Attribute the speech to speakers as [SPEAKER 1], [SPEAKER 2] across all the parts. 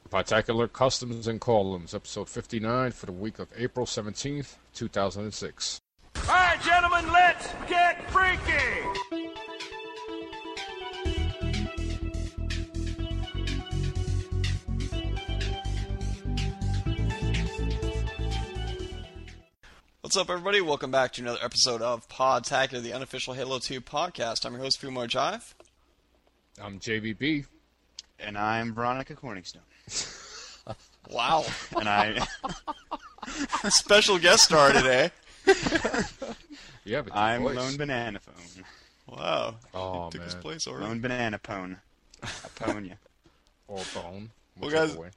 [SPEAKER 1] Particular Customs and Columns, episode 59 for the week of April 17th, 2006.
[SPEAKER 2] All right, gentlemen, let's get freaky!
[SPEAKER 3] What's up, everybody? Welcome back to another episode of Podtacular, the unofficial Halo 2 podcast. I'm your host, Fumo Jive.
[SPEAKER 1] I'm JVB.
[SPEAKER 4] And I'm Veronica Corningstone.
[SPEAKER 3] Wow.
[SPEAKER 4] And I...
[SPEAKER 3] Special guest star today.
[SPEAKER 1] Yeah, but
[SPEAKER 4] I'm
[SPEAKER 1] voice.
[SPEAKER 4] Lone Banana Phone.
[SPEAKER 3] Wow.
[SPEAKER 1] Oh,
[SPEAKER 3] He took his
[SPEAKER 1] man.
[SPEAKER 3] place already.
[SPEAKER 4] Lone Banana Pone. I pone ya.
[SPEAKER 1] Or Bone.
[SPEAKER 3] Well, guys-
[SPEAKER 1] whichever way.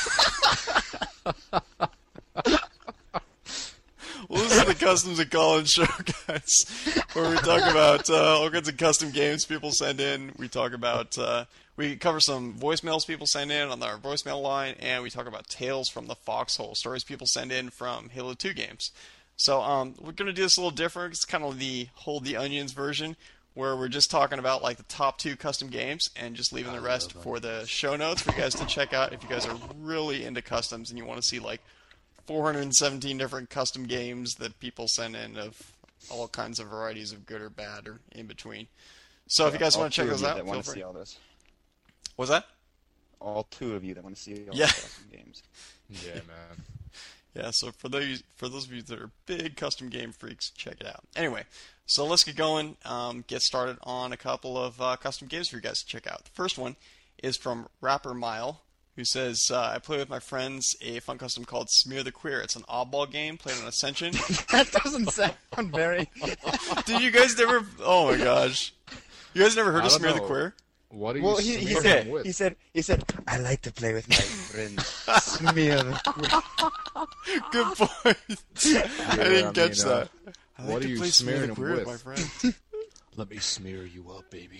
[SPEAKER 3] Well, this is the Customs and Collins show, guys, where we talk about all kinds of custom games people send in. We talk about, we cover some voicemails people send in on our voicemail line, and we talk about tales from the foxhole, stories people send in from Halo 2 games. So we're going to do this a little different. It's kind of the Hold the Onions version, where we're just talking about like the top 2 custom games and just leaving the rest for the show notes for you guys to check out if you guys are really into customs and you want to see like 417 different custom games that people send in of all kinds of varieties of good or bad or in between. So if you guys want to check those out,
[SPEAKER 4] that
[SPEAKER 3] feel
[SPEAKER 4] want to
[SPEAKER 3] free.
[SPEAKER 4] see all this.
[SPEAKER 3] What's that?
[SPEAKER 4] All 2 of you that want to see all
[SPEAKER 3] Yeah.
[SPEAKER 4] the custom games.
[SPEAKER 1] Yeah, man.
[SPEAKER 3] Yeah, so for those of you that are big custom game freaks, check it out. Anyway, so let's get going. Get started on a couple of custom games for you guys to check out. The first one is from Rapper Mile, who says, I play with my friends a fun custom called Smear the Queer. It's an oddball game played on Ascension.
[SPEAKER 4] That doesn't sound very...
[SPEAKER 3] Did you guys never... Oh my gosh. You guys never heard
[SPEAKER 1] I
[SPEAKER 3] of
[SPEAKER 1] don't
[SPEAKER 3] Smear the
[SPEAKER 1] know.
[SPEAKER 3] Queer?
[SPEAKER 1] What are you
[SPEAKER 4] Well,
[SPEAKER 1] smearing
[SPEAKER 4] he
[SPEAKER 1] with?
[SPEAKER 4] said, I like to play with my friends. Smear the queer.
[SPEAKER 3] Good point. I didn't catch that. I
[SPEAKER 1] what
[SPEAKER 3] like
[SPEAKER 1] are
[SPEAKER 3] to
[SPEAKER 1] you
[SPEAKER 3] play Smear
[SPEAKER 1] smearing
[SPEAKER 3] the
[SPEAKER 1] them
[SPEAKER 3] Queer
[SPEAKER 1] with?
[SPEAKER 3] my friend.
[SPEAKER 1] Let me smear you up, baby.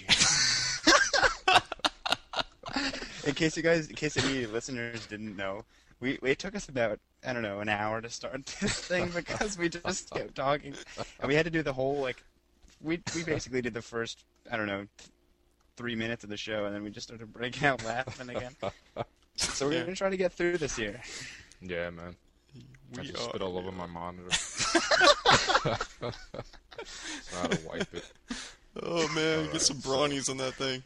[SPEAKER 4] In case any listeners didn't know, it took us about, I don't know, an hour to start this thing because we just kept talking. And we had to do the whole, like, we basically did the first, I don't know, 3 minutes of the show, and then we just started breaking out laughing again. So we're going to try to get through this year.
[SPEAKER 1] Yeah, man. I just spit all over my monitor. So I had to wipe it.
[SPEAKER 3] Oh man, get some brownies on that thing.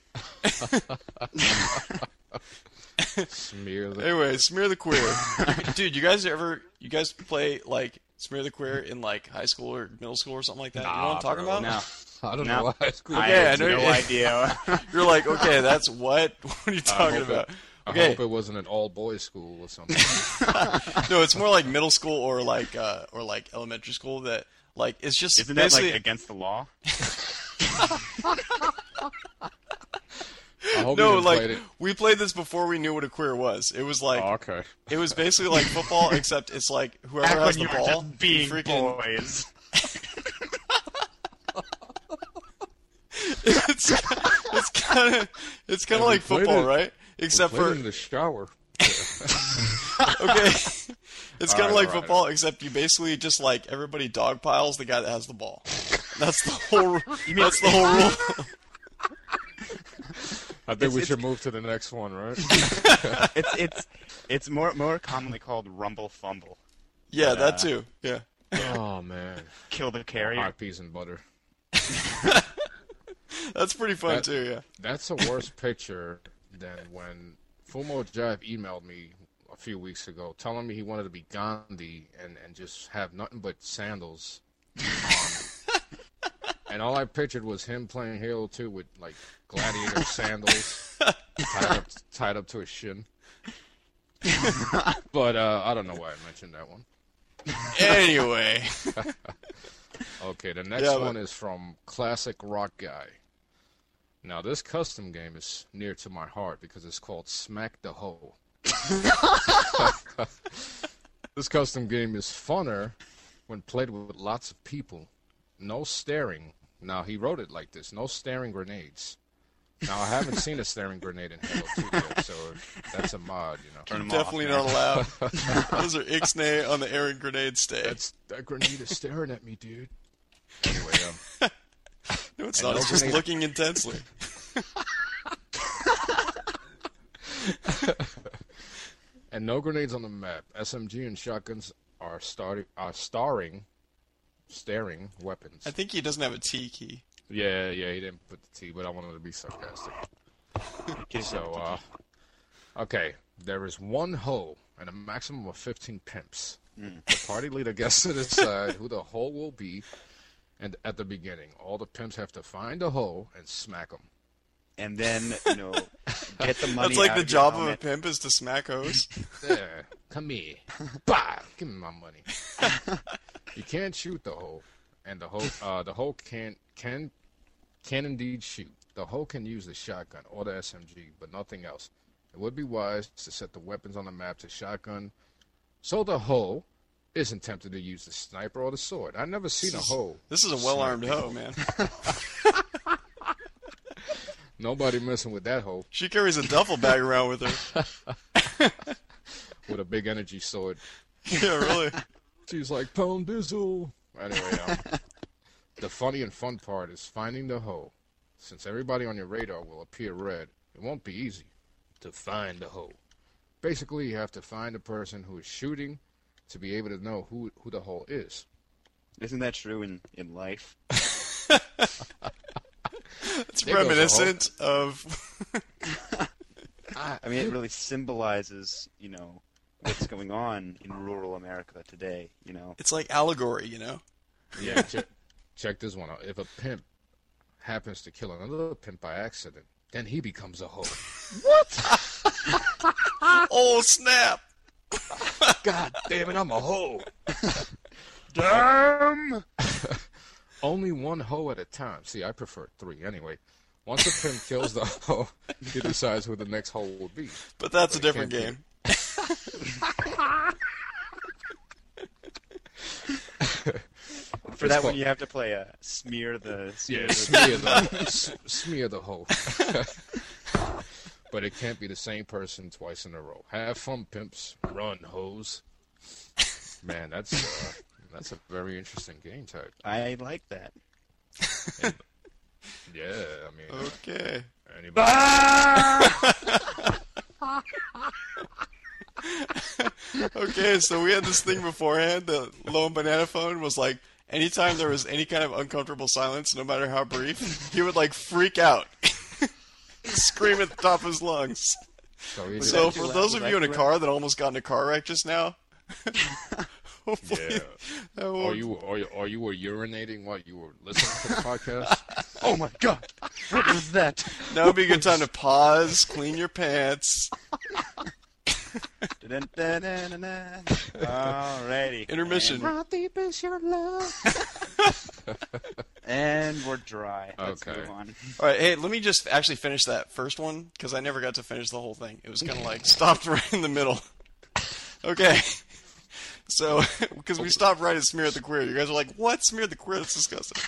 [SPEAKER 1] Smear the...
[SPEAKER 3] Anyway, Smear the Queer. Dude, you guys play like Smear the Queer in like high school or middle school or something like that? You know what I'm talking
[SPEAKER 1] bro.
[SPEAKER 3] about?
[SPEAKER 4] No.
[SPEAKER 1] I don't
[SPEAKER 4] No.
[SPEAKER 1] know what high school
[SPEAKER 4] I
[SPEAKER 3] Yeah, I
[SPEAKER 4] have
[SPEAKER 3] know
[SPEAKER 4] no
[SPEAKER 3] you-
[SPEAKER 4] idea.
[SPEAKER 3] You're like, okay, that's what? What are you talking about?
[SPEAKER 1] I
[SPEAKER 3] Okay.
[SPEAKER 1] hope it wasn't an all-boys school or something.
[SPEAKER 3] No, it's more like middle school or like elementary school that like it's just
[SPEAKER 4] Isn't that,
[SPEAKER 3] basically
[SPEAKER 4] like, against the law?
[SPEAKER 1] I hope
[SPEAKER 3] no,
[SPEAKER 1] you
[SPEAKER 3] like
[SPEAKER 1] played it.
[SPEAKER 3] we played this before we knew what a queer was. It was like
[SPEAKER 1] Oh, okay.
[SPEAKER 3] it was basically like football, except it's like whoever
[SPEAKER 4] Back
[SPEAKER 3] has
[SPEAKER 4] when
[SPEAKER 3] the
[SPEAKER 4] you were
[SPEAKER 3] ball,
[SPEAKER 4] just being
[SPEAKER 3] freaking.
[SPEAKER 4] boys.
[SPEAKER 3] It's kind of
[SPEAKER 1] we
[SPEAKER 3] like
[SPEAKER 1] played
[SPEAKER 3] football,
[SPEAKER 1] it.
[SPEAKER 3] right? Except
[SPEAKER 1] Played
[SPEAKER 3] for
[SPEAKER 1] in the shower.
[SPEAKER 3] okay, it's kind of like
[SPEAKER 1] Alright.
[SPEAKER 3] football, except you basically just like everybody dog piles the guy that has the ball. That's the whole. That's the whole rule.
[SPEAKER 1] I think we should move to the next one, right?
[SPEAKER 4] It's more commonly called rumble fumble.
[SPEAKER 3] Yeah, that too. Yeah.
[SPEAKER 1] Oh, man.
[SPEAKER 4] Kill the carrier.
[SPEAKER 1] Hot peas and butter.
[SPEAKER 3] That's pretty fun
[SPEAKER 1] That-
[SPEAKER 3] too, yeah.
[SPEAKER 1] That's a worse picture than when Fumo Jive emailed me a few weeks ago telling me he wanted to be Gandhi and just have nothing but sandals on. And all I pictured was him playing Halo 2 with, like, gladiator sandals tied up to his shin. But I don't know why I mentioned that one.
[SPEAKER 3] Anyway.
[SPEAKER 1] Okay, the next
[SPEAKER 3] Yeah, but-
[SPEAKER 1] one is from Classic Rock Guy. Now, this custom game is near to my heart because it's called Smack the Hoe. This custom game is funner when played with lots of people. No staring. Now, he wrote it like this. No staring grenades. Now, I haven't seen a staring grenade in Halo 2 yet, so that's a mod, you know.
[SPEAKER 4] Turn 'em
[SPEAKER 3] Definitely
[SPEAKER 4] off,
[SPEAKER 3] not allowed. Those are Ixnay on the Aaron grenade stay.
[SPEAKER 1] That grenade is staring at me, dude. Anyway,
[SPEAKER 3] No, it's
[SPEAKER 1] and
[SPEAKER 3] not.
[SPEAKER 1] no
[SPEAKER 3] It's just
[SPEAKER 1] grenade-
[SPEAKER 3] looking intensely.
[SPEAKER 1] And no grenades on the map. SMG and shotguns are staring weapons.
[SPEAKER 3] I think he doesn't have a T key.
[SPEAKER 1] Yeah, he didn't put the T, but I wanted to be sarcastic. So, okay, there is one hoe and a maximum of 15 pimps. The party leader gets to decide who the hoe will be, and at the beginning, all the pimps have to find a hoe and smack them.
[SPEAKER 4] And then, get the money.
[SPEAKER 3] That's like
[SPEAKER 4] out
[SPEAKER 3] the
[SPEAKER 4] of your
[SPEAKER 3] job of a
[SPEAKER 4] helmet.
[SPEAKER 3] pimp is to smack hoes.
[SPEAKER 1] There, come here. Bah! Give me my money. You can't shoot the hoe, and the hoe can indeed shoot. The hoe can use the shotgun or the SMG, but nothing else. It would be wise to set the weapons on the map to shotgun, so the hoe isn't tempted to use the sniper or the sword. I've never seen a hoe.
[SPEAKER 3] This is a well-armed hoe, man.
[SPEAKER 1] Nobody messing with that hoe
[SPEAKER 3] She carries a duffel bag around with her.
[SPEAKER 1] with a big energy sword.
[SPEAKER 3] Yeah, really.
[SPEAKER 1] She's like, Pone Dizzle. Anyway, the funny and fun part is finding the hoe. Since everybody on your radar will appear red, it won't be easy to find the hoe. Basically, you have to find the person who is shooting to be able to know who the hoe is.
[SPEAKER 4] Isn't that true in life?
[SPEAKER 3] It's
[SPEAKER 1] There goes the
[SPEAKER 3] reminiscent of...
[SPEAKER 4] I mean, it really symbolizes, what's going on in rural America today,
[SPEAKER 3] It's like allegory, you know?
[SPEAKER 1] Yeah, check this one out. If a pimp happens to kill another pimp by accident, then he becomes a hoe.
[SPEAKER 3] Oh, snap!
[SPEAKER 1] God damn it, I'm a hoe.
[SPEAKER 4] Damn!
[SPEAKER 1] Only one hoe at a time. See, I prefer 3. Anyway, once a pimp kills the hoe, he decides who the next hoe will be.
[SPEAKER 3] But that's a
[SPEAKER 1] But it
[SPEAKER 3] different
[SPEAKER 1] can't
[SPEAKER 3] game.
[SPEAKER 4] For that one, you have to play smear the...
[SPEAKER 1] Yeah, smear the hoe. But it can't be the same person twice in a row. Have fun, pimps. Run, hoes. Man, that's a very interesting game type.
[SPEAKER 4] I like that.
[SPEAKER 1] Yeah, I mean,
[SPEAKER 3] Okay.
[SPEAKER 1] anybody.
[SPEAKER 3] Okay, so we had this thing beforehand. The Lone Banana Phone was like, anytime there was any kind of uncomfortable silence, no matter how brief, he would like freak out. Scream at the top of his lungs. So
[SPEAKER 4] that too
[SPEAKER 3] for
[SPEAKER 4] loud?
[SPEAKER 3] those
[SPEAKER 4] Was
[SPEAKER 3] of
[SPEAKER 4] that
[SPEAKER 3] you in a
[SPEAKER 4] too
[SPEAKER 3] car that almost got in a car wreck just now, hopefully
[SPEAKER 1] Yeah.
[SPEAKER 3] that
[SPEAKER 1] Or
[SPEAKER 3] won't-
[SPEAKER 1] you were urinating while you were listening to the podcast?
[SPEAKER 4] Oh my god! What was that?
[SPEAKER 3] now would be a good time to pause, clean your pants.
[SPEAKER 4] Dun-dun-dun-dun-dun. Alrighty.
[SPEAKER 3] Intermission.
[SPEAKER 1] How deep is your love?
[SPEAKER 4] And we're dry. Let's
[SPEAKER 1] Okay.
[SPEAKER 4] move on.
[SPEAKER 3] All right, hey, let me just actually finish that first one because I never got to finish the whole thing. It was kind of like stopped right in the middle. Okay, so because we stopped right at Smear the Queer, you guys are like, "What? Smear the Queer? That's disgusting."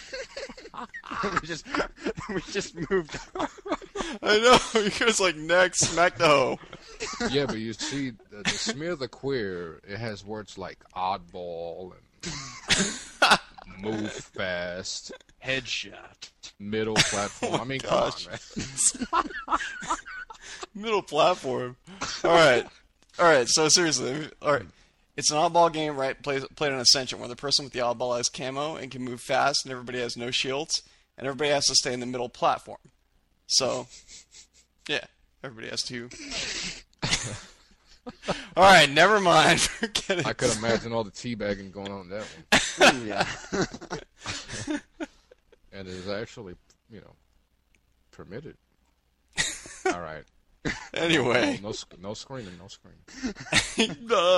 [SPEAKER 4] we just moved on.
[SPEAKER 3] I know. You guys like next, smack the hoe.
[SPEAKER 1] Yeah, but you see, the smear the queer, it has words like oddball and move fast,
[SPEAKER 4] Headshot.
[SPEAKER 1] middle platform. I mean, come
[SPEAKER 3] gosh.
[SPEAKER 1] on, man.
[SPEAKER 3] Middle platform. All right. So seriously, all right. It's an oddball game, right? Played on Ascension, where the person with the oddball has camo and can move fast, and everybody has no shields, and everybody has to stay in the middle platform. So, yeah, everybody has to. All right, never mind. Forget it.
[SPEAKER 1] I could imagine all the teabagging going on in that one.
[SPEAKER 4] Ooh, yeah.
[SPEAKER 1] And it is actually, permitted. All right.
[SPEAKER 3] Anyway.
[SPEAKER 1] No screaming, no screaming.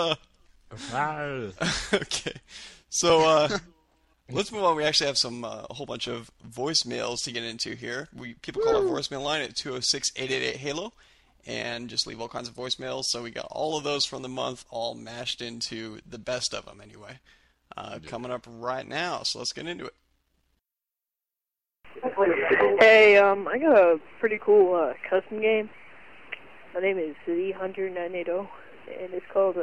[SPEAKER 3] Okay. So, let's move on. We actually have a whole bunch of voicemails to get into here. People call our voicemail line at 206-888-HALO, and just leave all kinds of voicemails. So we got all of those from the month, all mashed into the best of them anyway. Coming up right now, so let's get into it.
[SPEAKER 5] Hey, I got a pretty cool custom game. My name is City Hunter 980, and it's called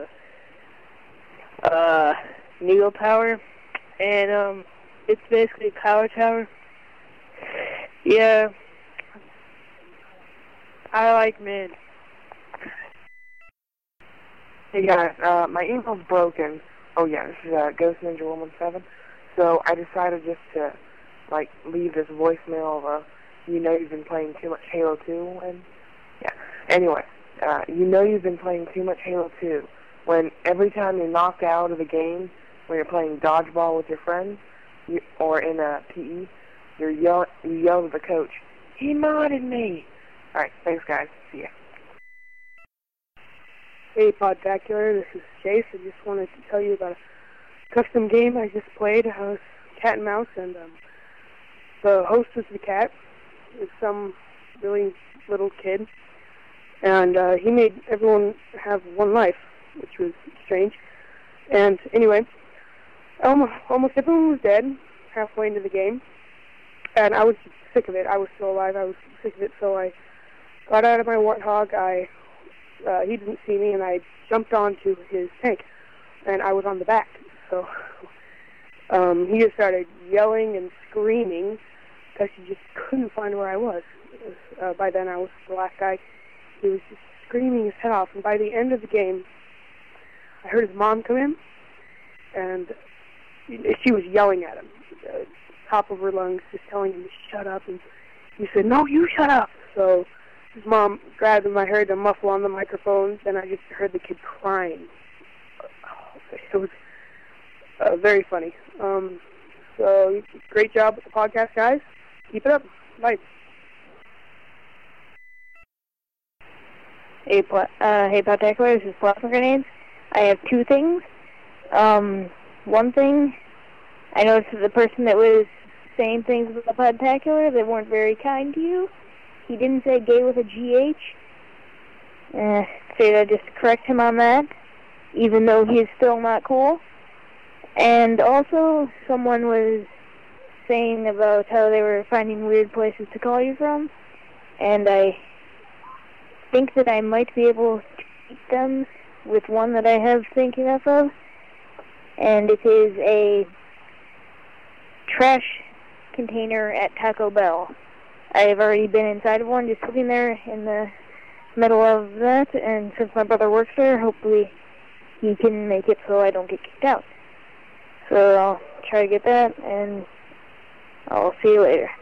[SPEAKER 5] Neo Power, and it's basically a power tower. Yeah, I like men.
[SPEAKER 6] Hey guys, my email's broken. Oh yeah, this is Ghost Ninja 117. So I decided just to leave this voicemail of you know you've been playing too much Halo 2 and yeah. Anyway, you know you've been playing too much Halo 2 when every time you're knocked out of the game when you're playing dodgeball with your friends or in a PE, you yell at the coach, "He modded me." All right, thanks guys. See ya.
[SPEAKER 5] Hey, Podtacular, this is Chase. I just wanted to tell you about a custom game I just played. I was cat and mouse, and the host was the cat. It's some really little kid, and he made everyone have one life, which was strange. And anyway, almost everyone was dead halfway into the game, and I was sick of it. I was still alive. I was sick of it, so I got out of my warthog. He didn't see me, and I jumped onto his tank, and I was on the back. So he just started yelling and screaming because he just couldn't find where I was. By then, I was the last guy. He was just screaming his head off, and by the end of the game, I heard his mom come in, and she was yelling at him, top of her lungs, just telling him to shut up, and he said, "No, you shut up." So his mom grabbed him. I heard the muffle on the microphone, then I just heard the kid crying. It was very funny. So great job with the podcast, guys. Keep it up. Bye.
[SPEAKER 7] Hey, Podtacular, this is Plasma Grenades. I have two things. One thing, I noticed that the person that was saying things about the Podtacular that weren't very kind to you, he didn't say gay with a GH. Say that just to correct him on that, even though he's still not cool. And also, someone was saying about how they were finding weird places to call you from, and I think that I might be able to keep them with one that I have thinking of, and it is a trash container at Taco Bell. I have already been inside of one, just sitting there in the middle of that, and since my brother works there, hopefully he can make it so I don't get kicked out. So I'll try to get that, and I'll see you later.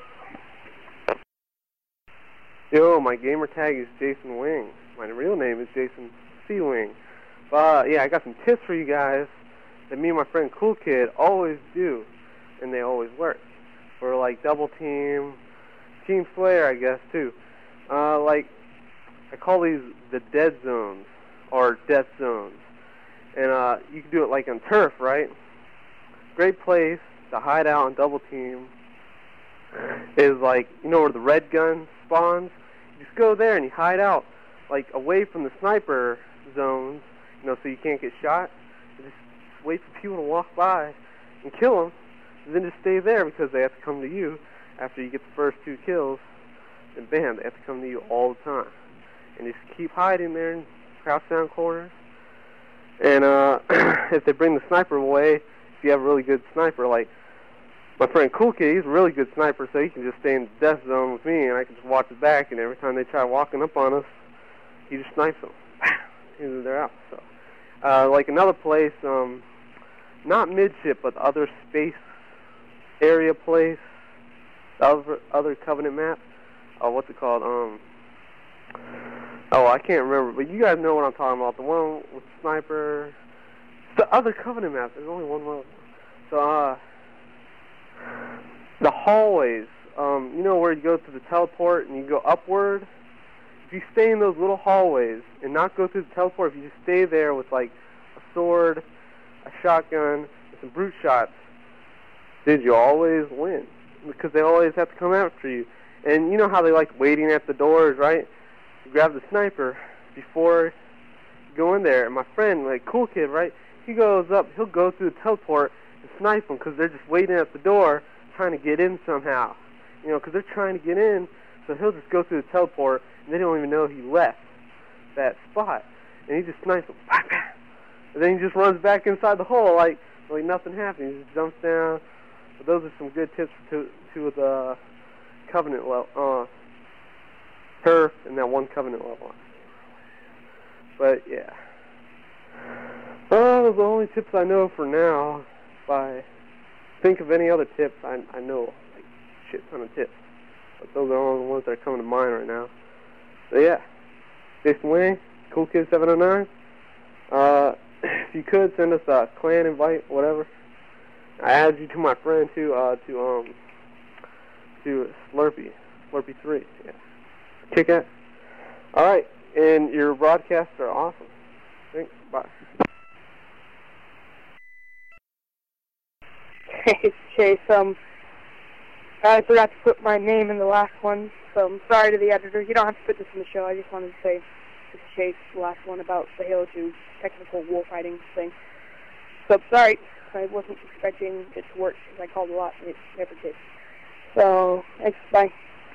[SPEAKER 8] Yo, my gamer tag is Jason Wing. My real name is Jason C. Wing. But yeah, I got some tips for you guys that me and my friend Cool Kid always do, and they always work. For like double team, team Slayer, I guess too. I call these the dead zones or death zones, and you can do it like on turf, right? Great place to hide out and double team is like, you know where the red gun spawns? You just go there and you hide out, like away from the sniper zones, you know, so you can't get shot. You just wait for people to walk by and kill them, and then just stay there because they have to come to you after you get the first 2 kills, and bam, they have to come to you all the time. And you just keep hiding there and crouch down corners. And if they bring the sniper away, if you have a really good sniper, like my friend Cool Kid, he's a really good sniper, so he can just stay in the death zone with me, and I can just watch his back, and every time they try walking up on us, he just snipes them. They're out. So, like another place, not midship, but the other space area place, the other Covenant map. What's it called? I can't remember, but you guys know what I'm talking about. The one with the sniper. The other Covenant map. There's only one more. So, the hallways. You know where you go to the teleport and you go upward? If you stay in those little hallways and not go through the teleport, if you just stay there with like a sword, a shotgun, and some brute shots, dude, you always win. Because they always have to come after you. And you know how they like waiting at the doors, right? You grab the sniper before you go in there. And my friend, like Cool Kid, right? He goes up, he'll go through the teleport and snipe them because they're just waiting at the door trying to get in somehow. You know, because they're trying to get in, so he'll just go through the teleport and they don't even know he left that spot. And he just snipes them. And then he just runs back inside the hole like nothing happened. He just jumps down. But those are some good tips to the Covenant level, turf, and that one Covenant level. But yeah. the only tips I know for now. If I think of any other tips, I know like shit ton of tips. But those are all the ones that are coming to mind right now. So yeah, Jason Wang, Cool Kid 709. If you could send us a clan invite, whatever. I added you to my friend too, to Slurpee 3. Yeah, kick it. All right, and your broadcasts are awesome. Thanks. Bye.
[SPEAKER 5] Hey, it's Chase. I forgot to put my name in the last one, so I'm sorry to the editor. You don't have to put this in the show. I just wanted to say this is Chase, the last one about the Halo 2 technical warfighting thing. So I'm sorry. I wasn't expecting it to work because I called a lot and it never did. So, thanks. Bye.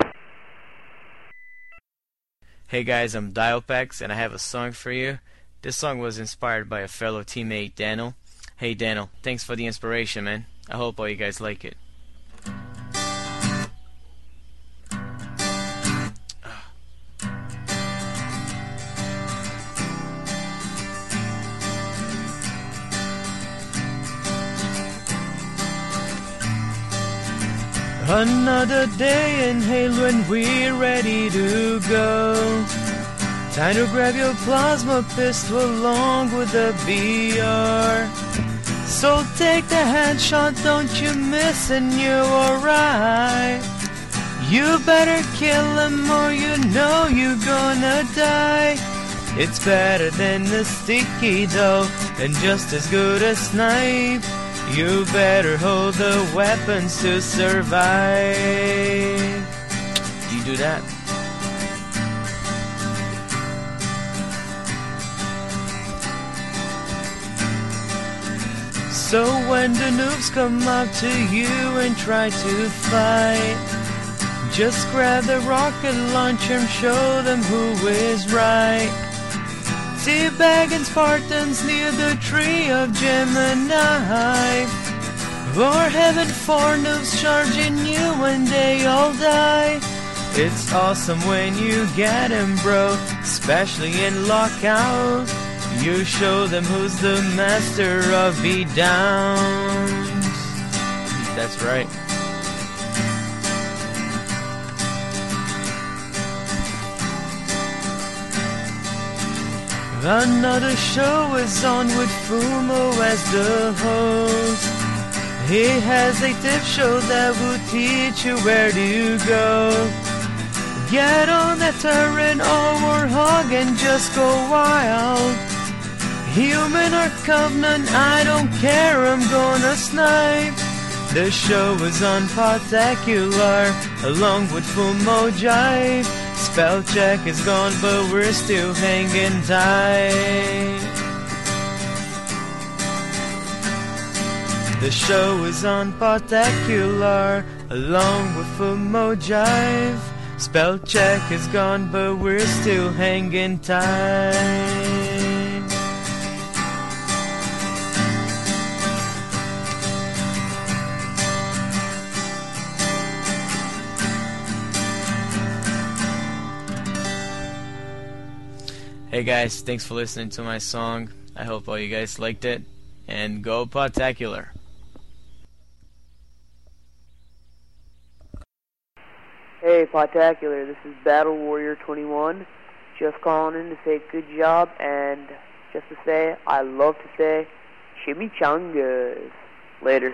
[SPEAKER 9] Hey guys, I'm Dialpax and I have a song for you. This song was inspired by a fellow teammate, Daniel. Hey Daniel, thanks for the inspiration, man. I hope all you guys like it. Another day in Halo and we're ready to go. Time to grab your plasma pistol along with the BR. So take the headshot, don't you miss and you're alright. You better kill him or you know you're gonna die. It's better than the sticky though, and just as good as snipe. You better hold the weapons to survive. You do that. So when the noobs come up to you and try to fight, just grab the rocket launcher and show them who is right. Teabagging Spartans near the tree of Gemini, or having 4 noobs charging you when they all die. It's awesome when you get 'em, bro, especially in lockout. You show them who's the master of beatdowns. That's right. Another show is on with Fumo as the host. He has a tip show that will teach you where to go. Get on that turret or warthog and just go wild. Human or Covenant, I don't care, I'm gonna snipe. The show is on Particular along with Fumo Jive. Spell check is gone, but we're still hanging tight. The show is on Particular along with Fumo Jive. Spell check is gone, but we're still hanging tight. Hey guys, thanks for listening to my song. I hope all you guys liked it. And go Particular.
[SPEAKER 6] Hey, Particular, this is Battle Warrior 21. Just calling in to say good job and just to say, I love to say, chimichangas. Later.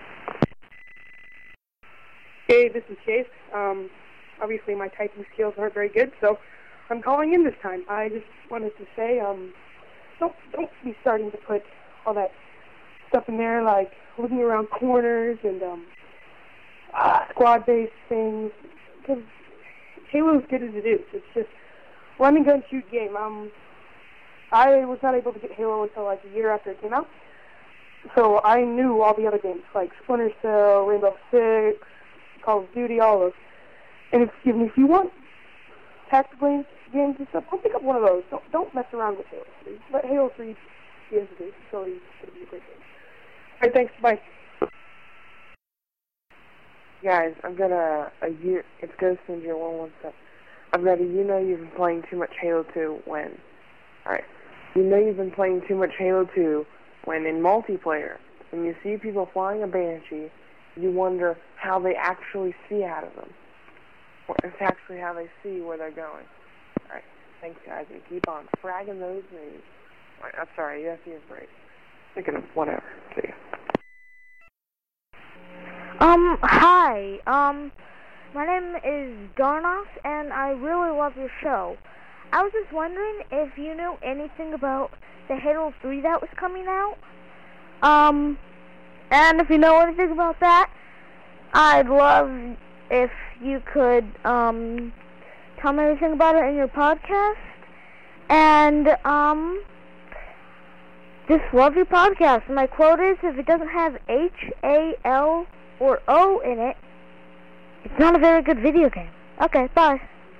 [SPEAKER 5] Hey, this is Chase. Obviously my typing skills aren't very good, so I'm calling in this time. I just wanted to say, don't be starting to put all that stuff in there, like looking around corners and squad-based things. Because Halo's good as it is. It's just run and gun shoot game. I was not able to get Halo until like a year after it came out, so I knew all the other games like Splinter Cell, Rainbow Six, Call of Duty, all those. And if you want tactical games and stuff, I'll pick up one of those. Don't mess around with Halo 3. Let Halo 3 be as it is. So it's going to be a great game. Alright, thanks. Bye.
[SPEAKER 6] Guys, I've got it's Ghost Ninja 117. I've got you've been playing too much Halo 2 when. Alright. You've been playing too much Halo 2 when in multiplayer, when you see people flying a Banshee, you wonder how they actually see out of them. Or it's actually how they see where they're going. Alright, thanks guys, and keep on fragging those news. Alright, I'm sorry, you have to use break. Thinking of whatever. See ya.
[SPEAKER 7] Hi. My name is Darnos, and I really love your show. I was just wondering if you knew anything about the Halo 3 that was coming out. And if you know anything about that, I'd love if you could, tell me everything about it in your podcast. And, just love your podcast. My quote is, if it doesn't have H-A-L or O in it, it's not a very good video game. Okay, bye.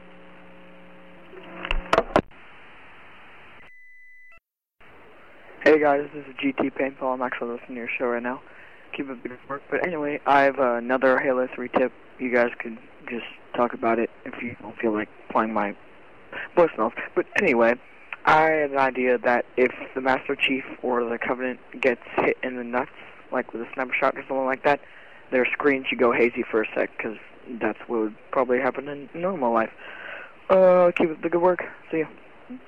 [SPEAKER 10] Hey guys, this is GT Paintball. I'm actually listening to your show right now. Keep up the good work. But anyway, I have another Halo 3 tip. You guys could just talk about it if you don't feel like playing my voicemails. But anyway, I have an idea that if the Master Chief or the Covenant gets hit in the nuts, like with a sniper shot or something like that, their screen should go hazy for a sec, because that's what would probably happen in normal life. Keep up the good work. See ya.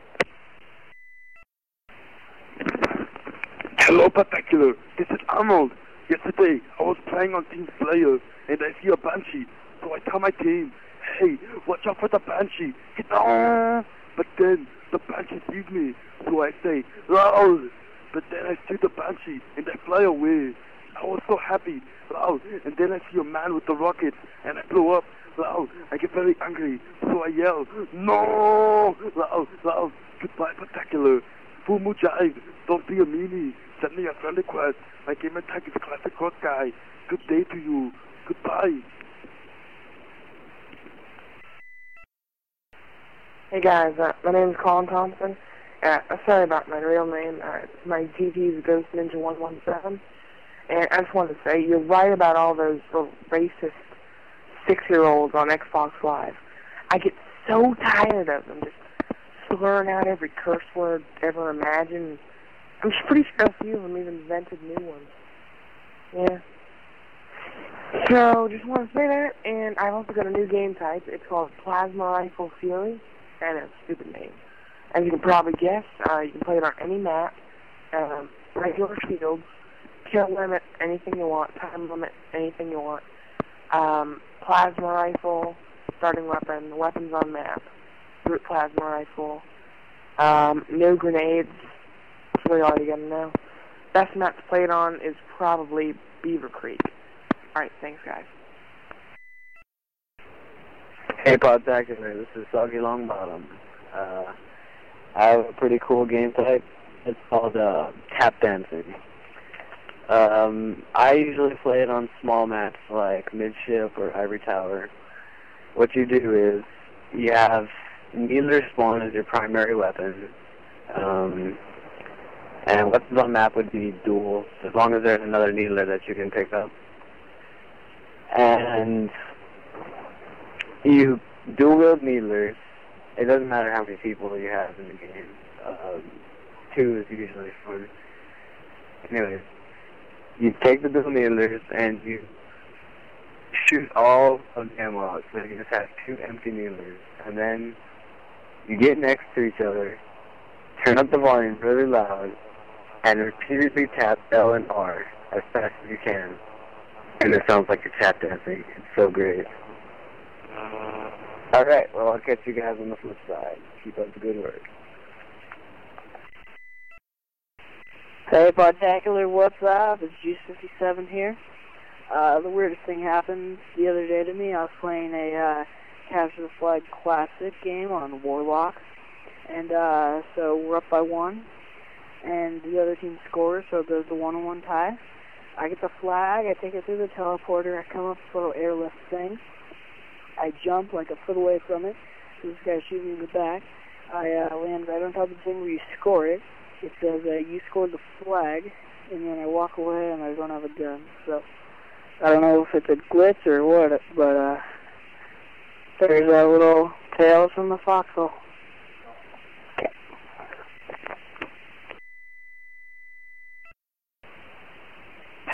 [SPEAKER 11] Hello, Particular. This is Arnold. Yesterday, I was playing on Team Slayer, and I see a Banshee. So I tell my team, hey, watch out for the Banshee. Get on! But then, the Banshee sees me. So I say, loud! But then I see the Banshee, and I fly away. I was so happy, loud. And then I see a man with the rockets, and I blow up, loud. I get very angry, so I yell, no! Loud, loud. Goodbye, Particular. Full Moon Jive, don't be a meanie. Send me a friend request. My gamer tag is Classic Hot Guy. Good day to you. Goodbye.
[SPEAKER 6] Hey guys, my name is Colin Thompson. Sorry about my real name. My GT is Ghost Ninja 117. And I just wanted to say, you're right about all those little racist 6-year-olds on Xbox Live. I get so tired of them just slurring out every curse word ever imagined. I'm pretty sure a few of them even invented new ones. Yeah. So, just want to say that, and I've also got a new game type. It's called Plasma Rifle Fury, and it's a stupid name. As you can probably guess, you can play it on any map, regular shields, kill limit, anything you want, time limit, anything you want. Plasma rifle, starting weapon, weapons on map, root plasma rifle, no grenades. That's really all you gotta know. Best map to play it on is probably Beaver Creek. Alright, thanks guys.
[SPEAKER 12] Hey Podtacular, this is Soggy Longbottom. I have a pretty cool game type. It's called tap dancing. I usually play it on small maps like Midship or Ivory Tower. What you do is you have Needler spawn as your primary weapon. And weapons on map would be duels, as long as there's another Needler that you can pick up. And you dual wield Needlers. It doesn't matter how many people you have in the game. 2 is usually fun. Anyways, you take the dual Needlers and you shoot all of them out, so you just have 2 empty Needlers. And then you get next to each other, turn up the volume really loud, and repeatedly tap L and R as fast as you can. And it sounds like you're tap dancing. It's so great. Alright, well, I'll catch you guys on the flip side. Keep up the good work.
[SPEAKER 13] Hey, Podtacular, what's up? It's Juice57 here. The weirdest thing happened the other day to me. I was playing a Capture the Flag Classic game on Warlock. And so we're up by 1. And the other team scores, so there's a 1-on-1 tie. I get the flag, I take it through the teleporter, I come up with a little airlift thing. I jump like a foot away from it, so this guy's shooting me in the back. I land right on top of the thing where you score it. It says, you scored the flag, and then I walk away and I don't have a gun. So, I don't know if it's a glitch or what, but there's a little tale from the foxhole.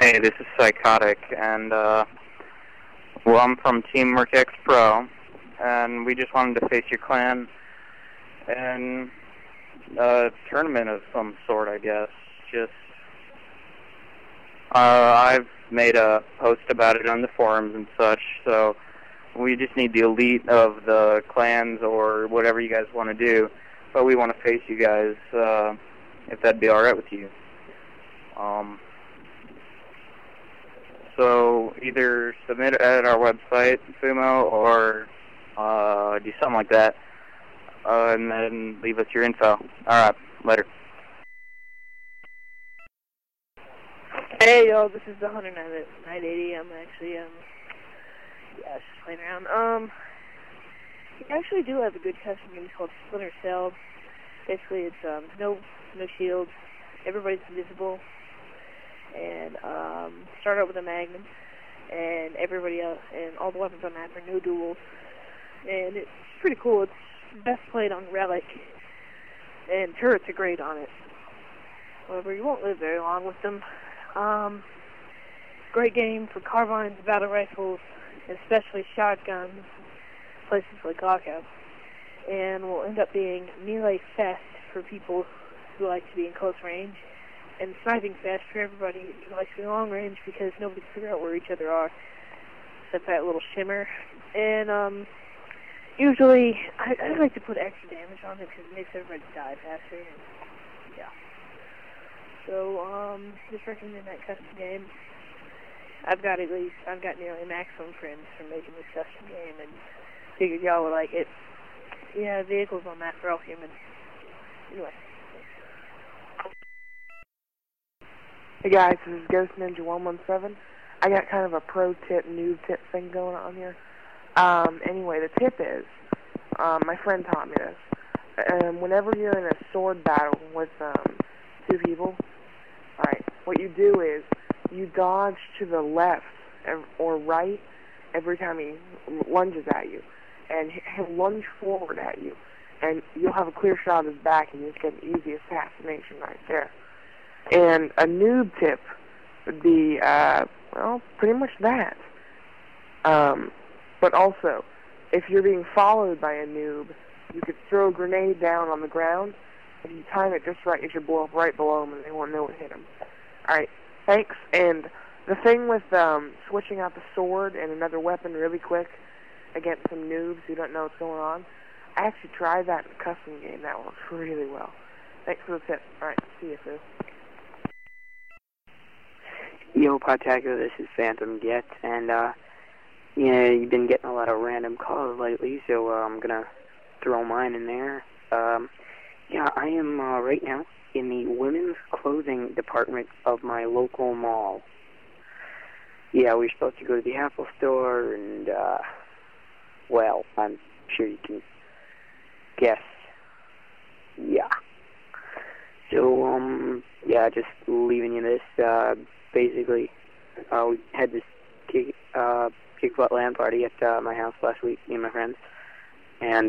[SPEAKER 14] Hey, this is Psychotic, and well, I'm from Team Merc X Pro, and we just wanted to face your clan in a tournament of some sort, I guess. I've made a post about it on the forums and such, so we just need the elite of the clans or whatever you guys want to do, but we want to face you guys, if that'd be alright with you. So either submit it at our website, Fumo, or do something like that, and then leave us your info. Alright, later.
[SPEAKER 15] Hey, yo, this is the Hunter 980. I'm actually, just playing around. You actually do have a good custom game called Splinter Cell. Basically, it's, no shields, everybody's invisible, and, start out with a Magnum, and everybody else, and all the weapons on that are no duels, and it's pretty cool. It's best played on Relic, and turrets are great on it. However, you won't live very long with them. Great game for carbines, battle rifles, especially shotguns, places like Lockout, and will end up being melee fest for people who like to be in close range, and sniping fest for everybody who likes to be long range because nobody can figure out where each other are, except that little shimmer. And usually I like to put extra damage on it because it makes everybody die faster. And, yeah. So just recommend that custom game. I've got nearly maximum friends from making this custom game, and figured y'all would like it. Yeah, vehicles on that for all humans. Anyway.
[SPEAKER 6] Hey guys, this is Ghost Ninja 117. I got kind of a pro tip, noob tip thing going on here. Anyway, the tip is, my friend taught me this. Whenever you're in a sword battle with two people, alright, what you do is you dodge to the left or right every time he lunges at you, and he'll lunge forward at you, and you'll have a clear shot of his back, and you just get an easy assassination right there. And a noob tip would be, well, pretty much that. But also, if you're being followed by a noob, you could throw a grenade down on the ground. If you time it just right, you should blow up right below them, and they won't know what hit them. Alright, thanks. And the thing with switching out the sword and another weapon really quick against some noobs who don't know what's going on, I actually tried that in a custom game. That works really well. Thanks for the tip. Alright, see you, Phil.
[SPEAKER 16] Yo, Podtacular, this is Phantom Get, and, you've been getting a lot of random calls lately, so I'm gonna throw mine in there. Yeah, I am, right now in the women's clothing department of my local mall. Yeah, we're supposed to go to the Apple store, and, well, I'm sure you can guess. Yeah. So, yeah, just leaving you this, basically, we had this kick butt LAN party at my house last week, me and my friends, and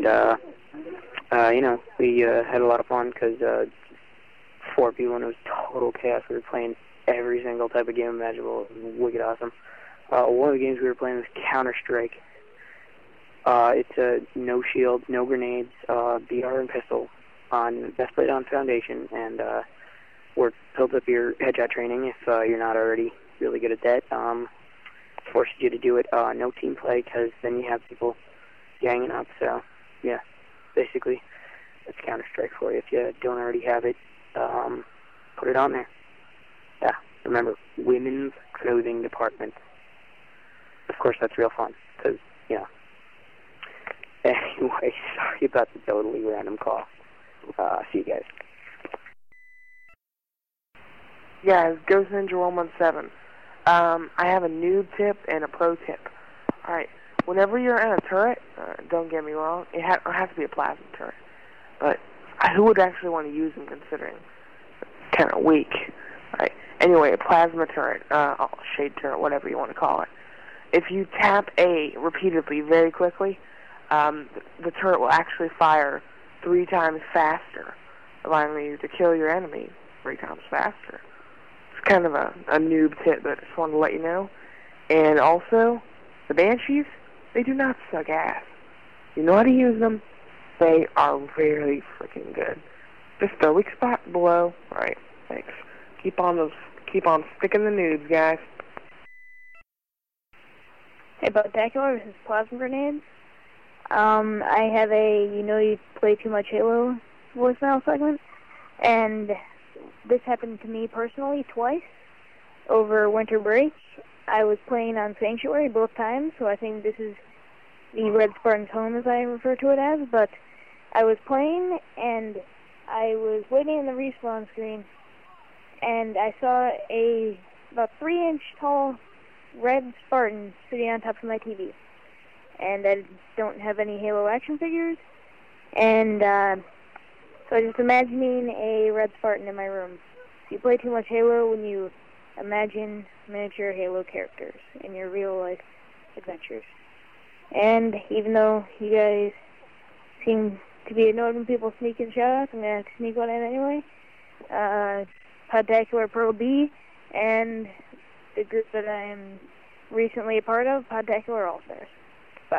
[SPEAKER 16] we had a lot of fun because 4 people, and it was total chaos. We were playing every single type of game imaginable. It was wicked awesome. One of the games we were playing was Counter-Strike. It's a no shield, no grenades, BR and pistol on best played on Foundation, and or build up your headshot training if you're not already really good at that. Forces you to do it. No team play, because then you have people ganging up. So, yeah, basically, that's Counter-Strike for you. If you don't already have it, put it on there. Yeah, remember, women's clothing department. Of course, that's real fun, because, Anyway, sorry about the totally random call. See you guys.
[SPEAKER 6] Guys, Ghost Ninja 117. I have a noob tip and a pro tip. Alright, whenever you're in a turret, don't get me wrong, it has to be a plasma turret. But who would actually want to use them considering it's kind of weak? Alright, anyway, a plasma turret, shade turret, whatever you want to call it. If you tap A repeatedly very quickly, the turret will actually fire 3 times faster, allowing you to kill your enemy 3 times faster. It's kind of a noob tip, but I just wanted to let you know. And also, the Banshees, they do not suck ass. You know how to use them. They are really freaking good. Just the weak spot below. Alright, thanks. Keep on sticking the noobs, guys.
[SPEAKER 7] Hey, Spectacular, this is Plasma Grenades. I have a you play too much Halo voicemail segment, and this happened to me personally twice over winter break. I was playing on Sanctuary both times, so I think this is the Red Spartan's home, as I refer to it as, but I was playing, and I was waiting in the respawn screen, and I saw a about 3-inch tall Red Spartan sitting on top of my TV. And I don't have any Halo action figures, and so I'm just imagining a Red Spartan in my room. So you play too much Halo when you imagine miniature Halo characters in your real-life adventures. And even though you guys seem to be annoyed when people sneak in shoutouts, I'm going to have to sneak one in anyway. Podtacular Pro B, and the group that I am recently a part of, Podtacular All-Stars. Bye.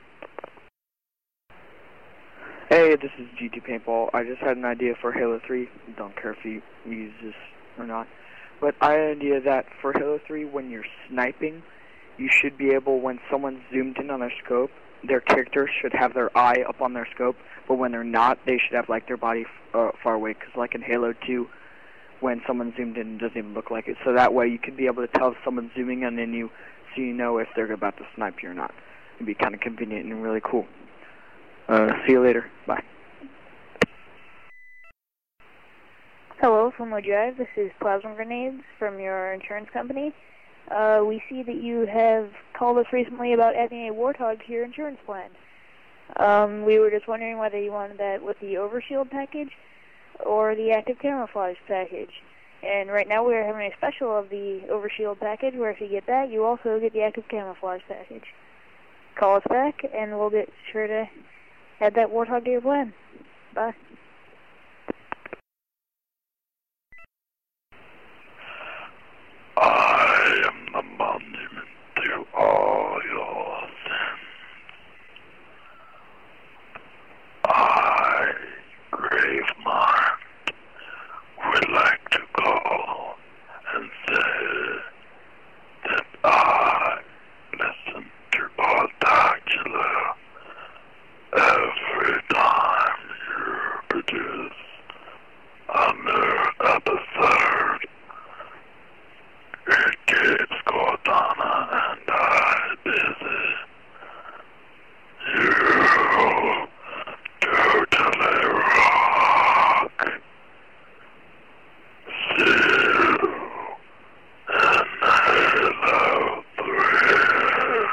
[SPEAKER 10] Hey, this is GT Paintball. I just had an idea for Halo 3. Don't care if you use this or not. But I had an idea that for Halo 3, when you're sniping, you should be able, when someone's zoomed in on their scope, their character should have their eye up on their scope, but when they're not, they should have, like, their body far away. Because, like, in Halo 2, when someone zoomed in, it doesn't even look like it. So that way you could be able to tell if someone's zooming in on you, so you know if they're about to snipe you or not. It'd be kind of convenient and really cool. See you later. Bye.
[SPEAKER 7] Hello, from Drive. This is Plasma Grenades from your insurance company. We see that you have called us recently about adding a Warthog to your insurance plan. We were just wondering whether you wanted that with the Overshield package or the Active Camouflage package. And right now we're having a special of the Overshield package, where if you get that, you also get the Active Camouflage package. Call us back, and we'll get sure to add that Warthog to your plan. Bye.
[SPEAKER 11] I am the monument to all your sins. I, Gravemind, would like to call and say that I listen to Podtacular every time you produce a new episode. It keeps Cortana and I busy. You totally rock. See you in Halo 3.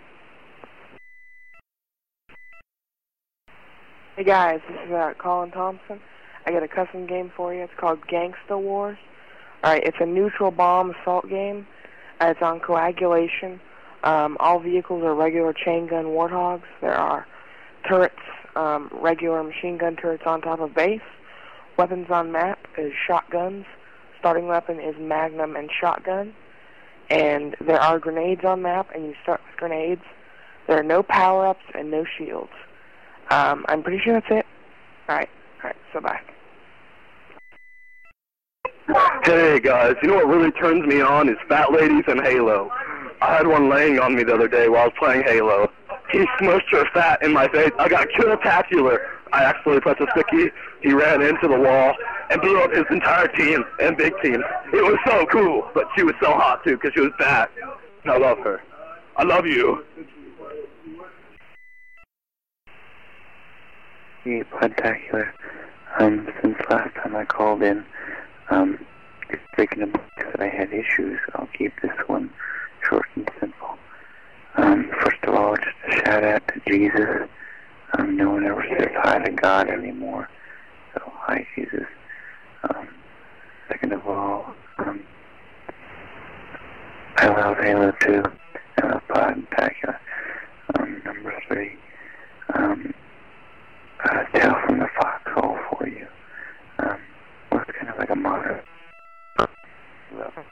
[SPEAKER 6] Hey guys, this is Colin Thompson. I got a custom game for you. It's called Gangsta Wars. Alright, it's a neutral bomb assault game. It's on coagulation. All vehicles are regular chain gun Warthogs. There are turrets, regular machine gun turrets on top of base. Weapons on map is shotguns. Starting weapon is magnum and shotgun. And there are grenades on map, and you start with grenades. There are no power-ups and no shields. I'm pretty sure that's it. Alright, so bye.
[SPEAKER 11] Hey guys, you know what really turns me on is fat ladies and Halo. I had one laying on me the other day while I was playing Halo. He smushed her fat in my face. I got kill-tacular. I accidentally pressed a sticky. He ran into the wall and blew up his entire team and big team. It was so cool, but she was so hot too because she was fat. I love her. I love you.
[SPEAKER 12] Hey, Podtacular. Since last time I called in, just thinking about that I had issues, I'll keep this one short and simple. First of all, just a shout out to Jesus. No one ever says hi to God anymore, so hi Jesus. Second of all, I love Halo 2. I love Podtacular. Number 3, Tale from the Foxhole for you. Was kind of like a modern. Well,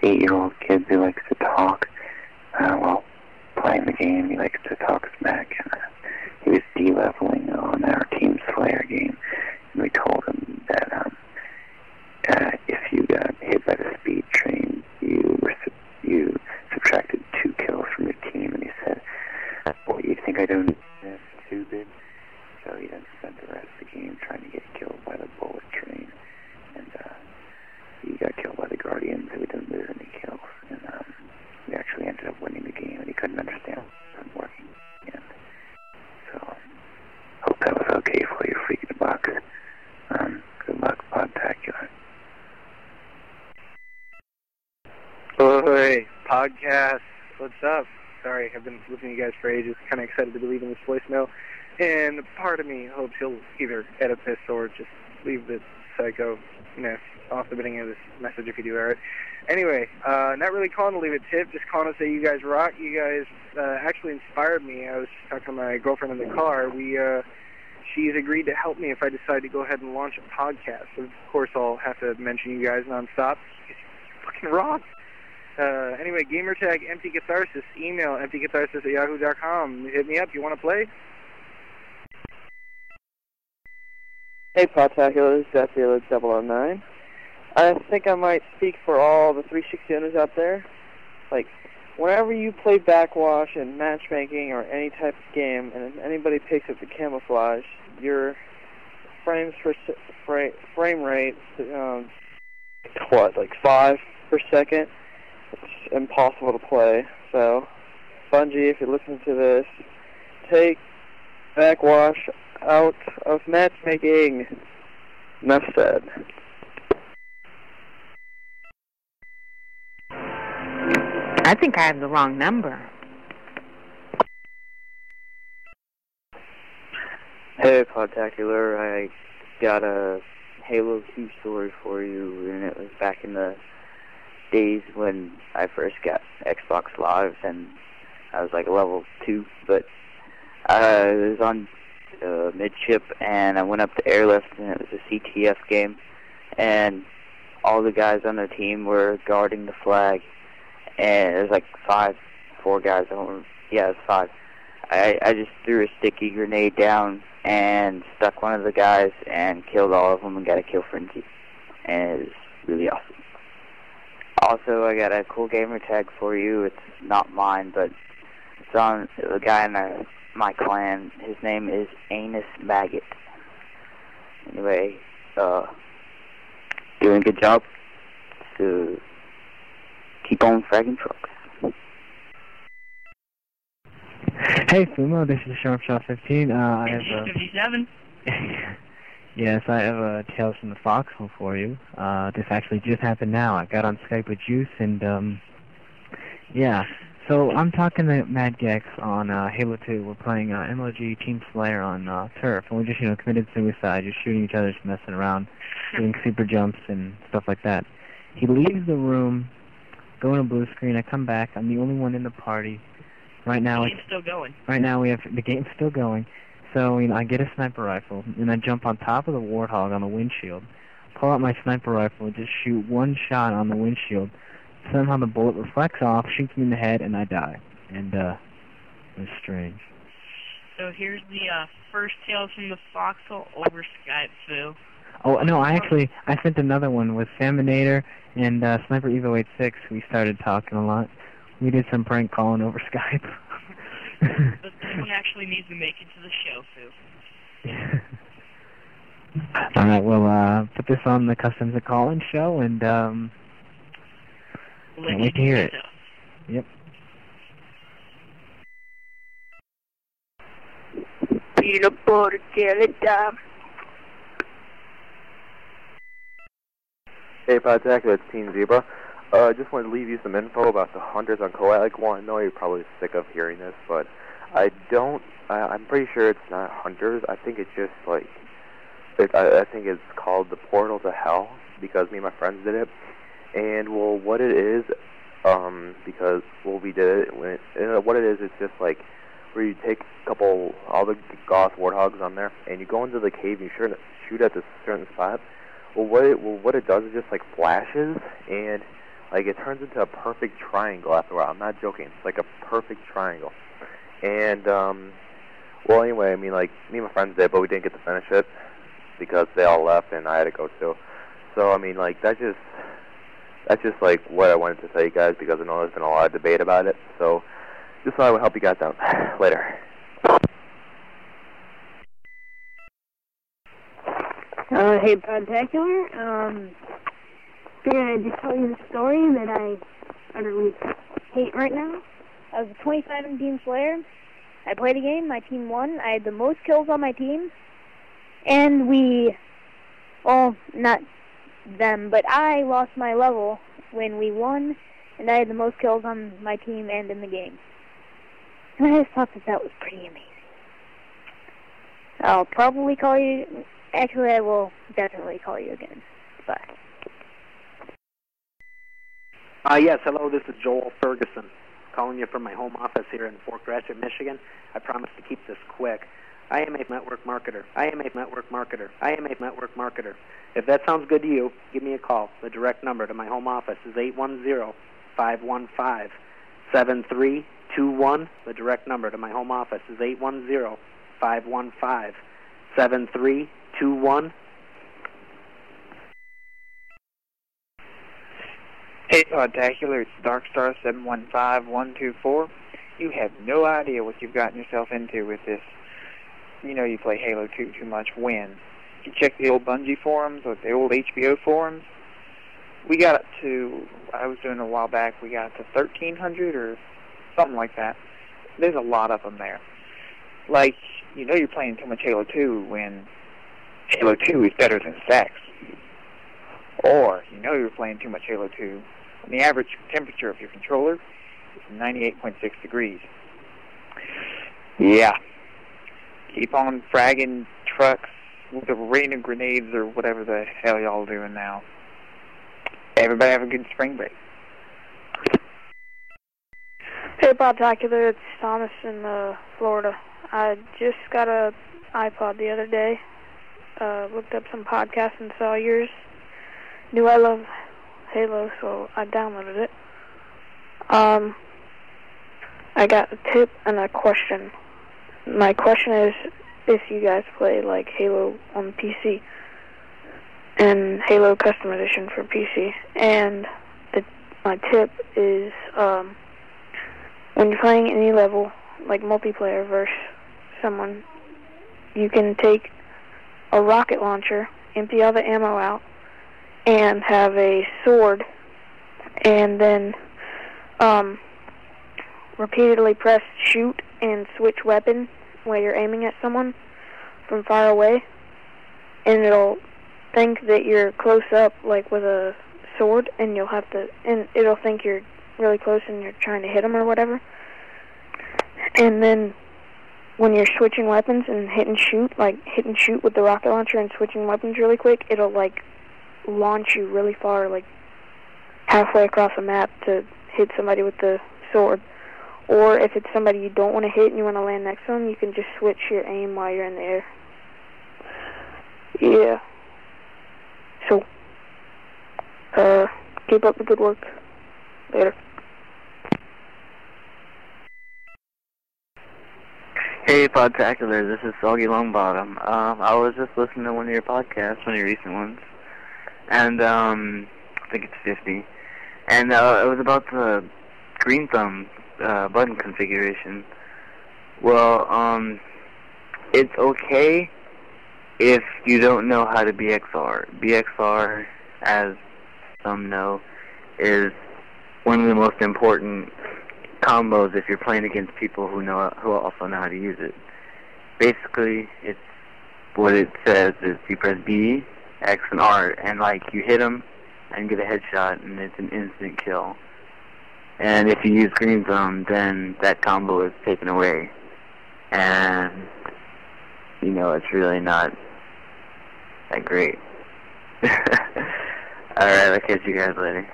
[SPEAKER 12] 8-year-old kid who likes to talk while playing the game. He likes to talk smack. He was D-leveling on our Team Slayer game, and we told him that if you got hit by the speed train, you subtracted 2 kills from your team. And he said, "Well, you think I don't? That's stupid." So he then spent the rest of the game trying to get killed by the bullet train, and he got killed by the Guardians, so we didn't lose any kills. And we actually ended up winning the game, and he couldn't understand it wasn't working. And so, hope that was okay for you, Freaky the Box. Good luck, Podtacular.
[SPEAKER 17] Hey, podcast. What's up? Sorry, I've been listening to you guys for ages. Kind of excited to be leaving this voicemail. And part of me hopes he'll either edit this or just leave the psycho-ness off the beginning of this message if you do air it. Anyway, not really calling to leave a tip, just calling to say you guys rock. You guys actually inspired me. I was talking to my girlfriend in the car. She's agreed to help me if I decide to go ahead and launch a podcast. Of course, I'll have to mention you guys nonstop. You fucking rock. Anyway, gamertag Empty Catharsis. Email emptycatharsis@yahoo.com. Hit me up. You want to play?
[SPEAKER 13] Hey, Podtacular, this is Deathdealer009. I think I might speak for all the 360 owners out there. Like, whenever you play backwash and matchmaking or any type of game, and if anybody picks up the camouflage, your frame rate, like 5 per second? It's impossible to play. So, Bungie, if you listen to this, take backwash out of matchmaking. Enough said.
[SPEAKER 18] I think I have the wrong number.
[SPEAKER 14] Hey, Podtacular, I got a Halo 2 story for you, and it was back in the days when I first got Xbox Live, and I was like level 2, but I was on midship, and I went up to airlift, and it was a CTF game, and all the guys on the team were guarding the flag, and it was like 4 guys, it was 5. I just threw a sticky grenade down and stuck one of the guys and killed all of them and got a kill frenzy, and it was really awesome. Also, I got a cool gamer tag for you. It's not mine, but it's on the guy in my clan. His name is Anus Maggot. Anyway, doing a good job. So, keep on fragging trucks.
[SPEAKER 19] Hey, Fumo, this is Sharpshot15. I have
[SPEAKER 18] 57.
[SPEAKER 19] Yes, I have a Tales from the Foxhole for you. This actually just happened now. I got on Skype with Juice, and, yeah. So, I'm talking to Mad Gex on Halo 2. We're playing MLG Team Slayer on Turf, and we just, committed suicide, just shooting each other, just messing around, doing super jumps and stuff like that. He leaves the room, going to blue screen. I come back. I'm the only one in the party. Right now,
[SPEAKER 18] the game's still going.
[SPEAKER 19] Right now, the game's still going. So, I get a sniper rifle, and I jump on top of the Warthog on the windshield, pull out my sniper rifle, and just shoot one shot on the windshield. Somehow the bullet reflects off, shoots me in the head, and I die. And, it was strange.
[SPEAKER 18] So here's the first Tales from the Foxhole over Skype, Phil.
[SPEAKER 19] Oh, no, I sent another one with Saminator and Sniper Evo 86. We started talking a lot. We did some prank calling over Skype.
[SPEAKER 18] But this one actually needs to make it to the show, Phil.
[SPEAKER 19] Alright, we'll put this on the Customs a Call-In show, and can't wait to hear it. Yep.
[SPEAKER 13] Peanut butter jelly time.
[SPEAKER 20] Hey, Podtacular, it's Teen Zebra. I just wanted to leave you some info about the hunters on Coag 1. I know you're probably sick of hearing this, but I'm pretty sure it's not hunters. I think it's just like, I think it's called the Portal to Hell, because me and my friends did it. And, well, what it is, because, well, we did it, what it is, it's just like, where you take all the Goth Warthogs on there, and you go into the cave, and you shoot at this certain spot. Well, what it does is just, like, flashes, and Like, it turns into a perfect triangle after a while. I'm not joking. It's like a perfect triangle. And, well, anyway, I mean, like, me and my friends did, but we didn't get to finish it because they all left and I had to go too. So, I mean, like, that's just like what I wanted to tell you guys, because I know there's been a lot of debate about it. So just thought I would help you guys out. Later.
[SPEAKER 7] Hey, Podtacular. Figured I'd just tell you the story that I utterly hate right now. I was a 2017 player. I played a game. My team won. I had the most kills on my team. And well, not them, but I lost my level when we won, and I had the most kills on my team and in the game. And I just thought that was pretty amazing. I'll probably call you. Actually, I will definitely call you again. Bye.
[SPEAKER 21] Yes, hello, this is Joel Ferguson, calling you from my home office here in Fort Gratiot, Michigan. I promise to keep this quick. I am a network marketer. If that sounds good to you, give me a call. The direct number to my home office is 810-515-7321. The direct number to my home office is 810-515-7321.
[SPEAKER 22] Hey, Podtacular, it's Darkstar715124. You have no idea what you've gotten yourself into with this. You know you play Halo 2 too much. When? You check the old Bungie forums or the old HBO forums. We got up to, I was doing a while back, we got up to 1,300 or something like that. There's a lot of them there. Like, you know you're playing too much Halo 2 when Halo 2 is better than sex. Or, you know you're playing too much Halo 2 when the average temperature of your controller is 98.6 degrees. Yeah. Keep on fragging trucks with a rain of grenades or whatever the hell y'all doing now. Everybody have a good spring break.
[SPEAKER 23] Hey, Podtacular, it's Thomas in Florida. I just got a iPod the other day. Looked up some podcasts and saw yours. Knew I love Halo, so I downloaded it. I got a tip and a question. My question is if you guys play like Halo on PC and Halo Custom Edition for PC. And my tip is when you're playing any level, like multiplayer versus someone, you can take a rocket launcher, empty all the ammo out, and have a sword, and then repeatedly press shoot and switch weapon while you're aiming at someone from far away, and it'll think that you're close up, like with a sword, and it'll think you're really close and you're trying to hit them or whatever. And then when you're switching weapons and hit and shoot with the rocket launcher and switching weapons really quick, it'll like launch you really far, like halfway across the map to hit somebody with the sword. Or if it's somebody you don't want to hit and you want to land next to them, you can just switch your aim while you're in the air. Yeah. So, keep up the good work. Later.
[SPEAKER 24] Hey, Podtacular, this is Soggy Longbottom. I was just listening to one of your podcasts, one of your recent ones, and I think it's 50, and it was about the Green Thumb button configuration. Well, it's okay if you don't know how to BXR. BXR, as some know, is one of the most important combos if you're playing against people who also know how to use it. Basically, it's what it says is you press B, X, and R, and like you hit them and get a headshot, and it's an instant kill. And if you use Green Thumb, then that combo is taken away, and you know it's really not that great. All right, I'll catch you guys later.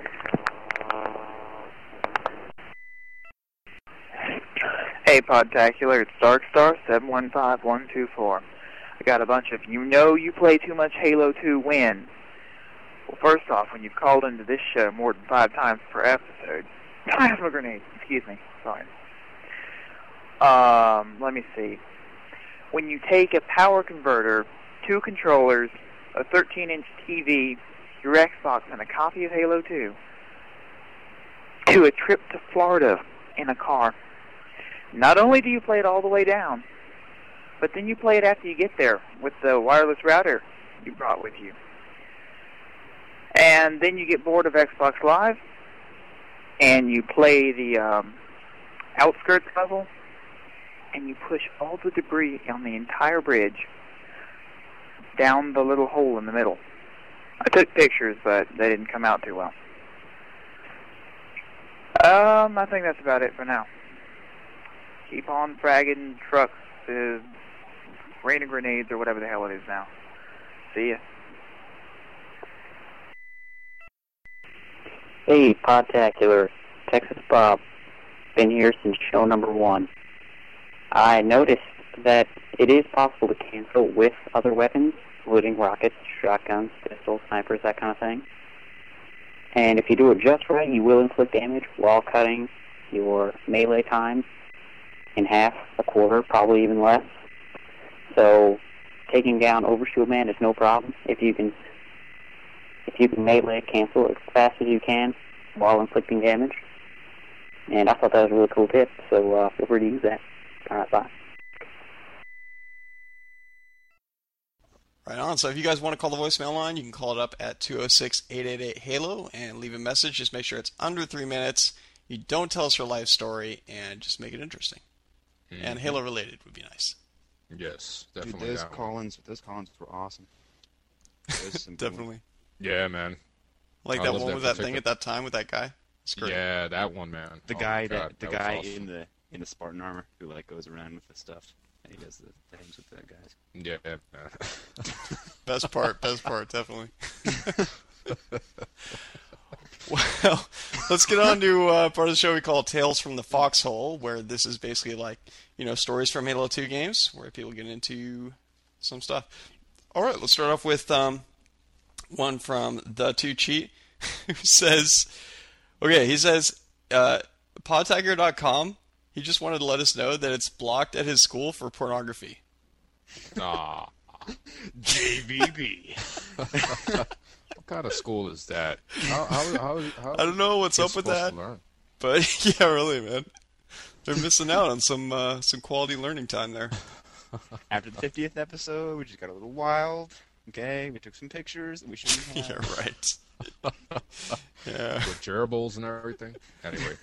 [SPEAKER 22] Hey, Podtacular, it's Darkstar715124. I got a bunch of you play too much Halo 2 when Well, first off, when you've called into this show more than 5 times per episode, plasma grenades. Excuse me. Sorry. Let me see. When you take a power converter, 2 controllers, a 13-inch TV, your Xbox, and a copy of Halo 2 to a trip to Florida in a car, not only do you play it all the way down, but then you play it after you get there with the wireless router you brought with you. And then you get bored of Xbox Live, and you play the outskirts level, and you push all the debris on the entire bridge down the little hole in the middle. I took pictures, but they didn't come out too well. I think that's about it for now. Keep on fragging trucks, raining grenades, or whatever the hell it is now. See ya.
[SPEAKER 16] Hey, Podtacular, Texas Bob. Been here since show number 1. I noticed that it is possible to cancel with other weapons, including rockets, shotguns, pistols, snipers, that kind of thing. And if you do it just right, you will inflict damage while cutting your melee time in half, a quarter, probably even less. So taking down Overshield Man is no problem if you can melee cancel as fast as you can while inflicting damage. And I thought that was a really cool tip, so feel free to use that. Alright, bye.
[SPEAKER 1] Right on. So if you guys want to call the voicemail line, you can call it up at 206-888-HALO and leave a message. Just make sure it's under 3 minutes. You don't tell us your life story, and just make it interesting. Mm-hmm. And Halo related would be nice.
[SPEAKER 2] Yes, definitely.
[SPEAKER 3] Dude, those call-ins were awesome.
[SPEAKER 1] Definitely.
[SPEAKER 2] Yeah, man.
[SPEAKER 1] Like that one with that thing at that time with that guy. It's great.
[SPEAKER 2] Yeah, that one, man.
[SPEAKER 3] The guy awesome. in the Spartan armor who like goes around with the stuff. And he does the things with the guys.
[SPEAKER 2] Yeah.
[SPEAKER 1] Best part, definitely. Well, let's get on to part of the show we call Tales from the Foxhole, where this is basically like, stories from Halo 2 games, where people get into some stuff. All right, let's start off with one from The 2 Cheat, who says, he says, podtiger.com, he just wanted to let us know that it's blocked at his school for pornography.
[SPEAKER 2] Ah, JVB. What kind of school is that? How
[SPEAKER 1] I don't know what's up with that. But yeah, really, man, they're missing out on some quality learning time there.
[SPEAKER 3] After the 50th episode, we just got a little wild. Okay, we took some pictures that we shouldn't have.
[SPEAKER 1] Yeah, right. Yeah.
[SPEAKER 2] With gerbils and everything. Anyway.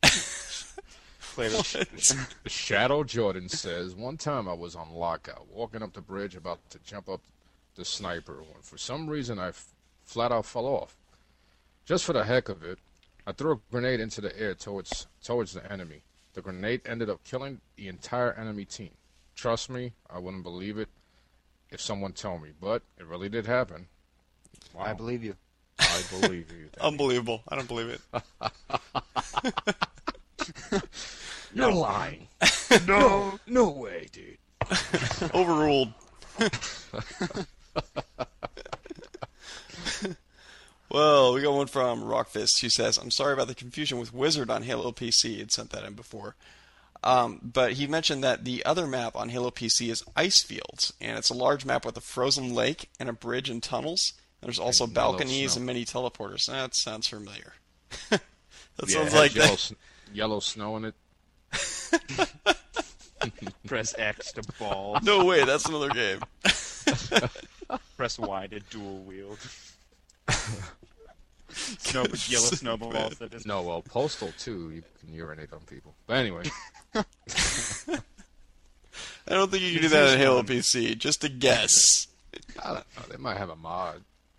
[SPEAKER 2] Shadow Jordan says, one time I was on lockout, walking up the bridge about to jump up the sniper when for some reason I flat out fell off. Just for the heck of it, I threw a grenade into the air towards the enemy. The grenade ended up killing the entire enemy team. Trust me, I wouldn't believe it if someone told me, but it really did happen. Wow.
[SPEAKER 3] I believe you.
[SPEAKER 2] I believe you.
[SPEAKER 1] Unbelievable. I don't believe it.
[SPEAKER 2] You're lying. No way, dude.
[SPEAKER 1] Overruled. Well, we got one from Rockfist who says, I'm sorry about the confusion with Wizard on Halo PC. He'd sent that in before. But he mentioned that the other map on Halo PC is Icefields, and it's a large map with a frozen lake and a bridge and tunnels. There's also balconies and many teleporters. That sounds familiar. That sounds like
[SPEAKER 2] yellow snow in it.
[SPEAKER 3] Press X to ball.
[SPEAKER 1] No way, that's another game.
[SPEAKER 3] Press Y to dual wield. Yellow snowballs.
[SPEAKER 2] No, well, Postal too. You can urinate on people. But anyway.
[SPEAKER 1] I don't think you can do that in Halo PC. Just a guess.
[SPEAKER 2] I don't know. They might have a mod.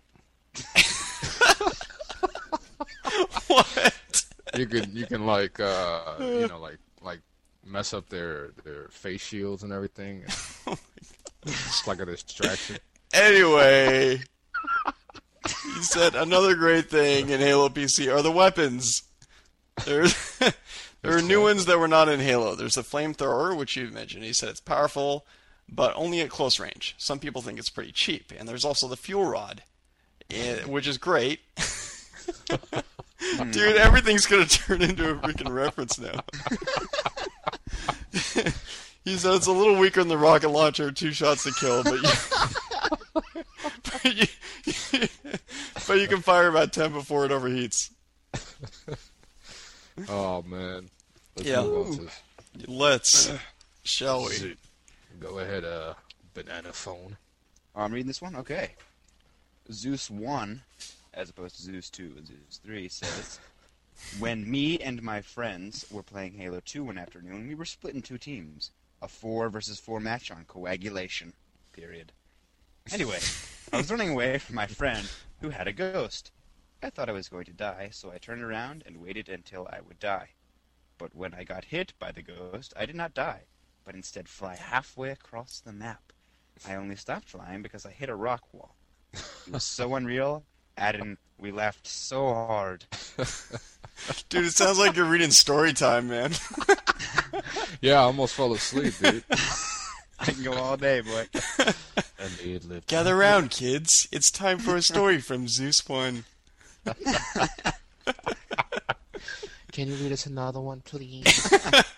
[SPEAKER 1] What?
[SPEAKER 2] You can like like mess up their face shields and everything. It's like a distraction.
[SPEAKER 1] Anyway, he said another great thing in Halo PC are the weapons. There are new ones that were not in Halo. There's the flamethrower, which you mentioned. He said it's powerful, but only at close range. Some people think it's pretty cheap. And there's also the fuel rod. which is great. Dude, everything's gonna turn into a freaking reference now. He said it's a little weaker than the rocket launcher, 2 shots to kill, but you can fire about 10 before it overheats.
[SPEAKER 2] Oh man.
[SPEAKER 1] Let's shall we?
[SPEAKER 2] Go ahead, banana phone.
[SPEAKER 3] I'm reading this one? Okay. Zeus 1, as opposed to Zeus 2 and Zeus 3, says, when me and my friends were playing Halo 2 one afternoon, we were split in 2 teams. A 4 versus 4 match on coagulation. Period. Anyway, I was running away from my friend who had a ghost. I thought I was going to die, so I turned around and waited until I would die. But when I got hit by the ghost, I did not die, but instead fly halfway across the map. I only stopped flying because I hit a rock wall. It was so unreal. Addin, we laughed so hard.
[SPEAKER 1] Dude, it sounds like you're reading story time, man.
[SPEAKER 2] Yeah, I almost fell asleep, dude.
[SPEAKER 3] I can go all day, boy.
[SPEAKER 1] Gather round, kids. It's time for a story from Zeus 1.
[SPEAKER 4] Can you read us another one, please?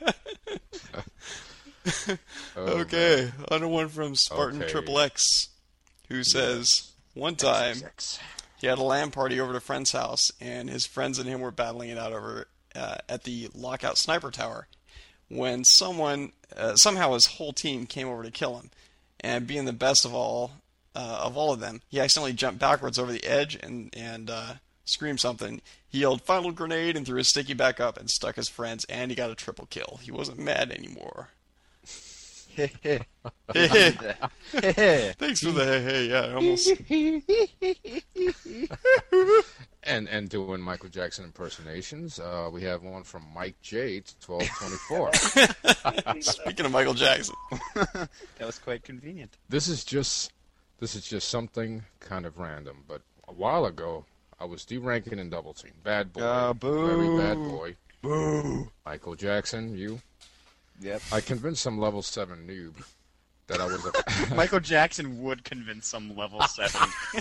[SPEAKER 1] Okay, another one from Spartan Triple X, who says, one time he had a LAN party over at a friend's house, and his friends and him were battling it out over at the Lockout Sniper Tower, when somehow his whole team came over to kill him, and being the best of all of them, he accidentally jumped backwards over the edge and screamed something. He yelled "Final grenade" and threw his sticky back up and stuck his friends, and he got a triple kill. He wasn't mad anymore. Thanks for the hey. Yeah, almost.
[SPEAKER 2] And doing Michael Jackson impersonations, we have one from Mike J. 1224.
[SPEAKER 1] Speaking of Michael Jackson,
[SPEAKER 3] that was quite convenient.
[SPEAKER 2] This is just something kind of random, but a while ago I was deranking in double team. Bad boy, very bad boy.
[SPEAKER 3] Boo.
[SPEAKER 2] Michael Jackson, you.
[SPEAKER 3] Yep.
[SPEAKER 2] I convinced some level 7 noob that I was a...
[SPEAKER 3] Michael Jackson would convince some level 7.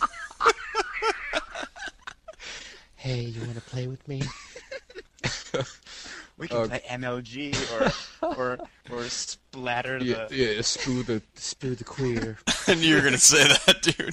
[SPEAKER 4] Hey, you want to play with me?
[SPEAKER 3] We can play MLG or splatter the...
[SPEAKER 2] Yeah, spew the queer.
[SPEAKER 1] I knew you were going to say that, dude.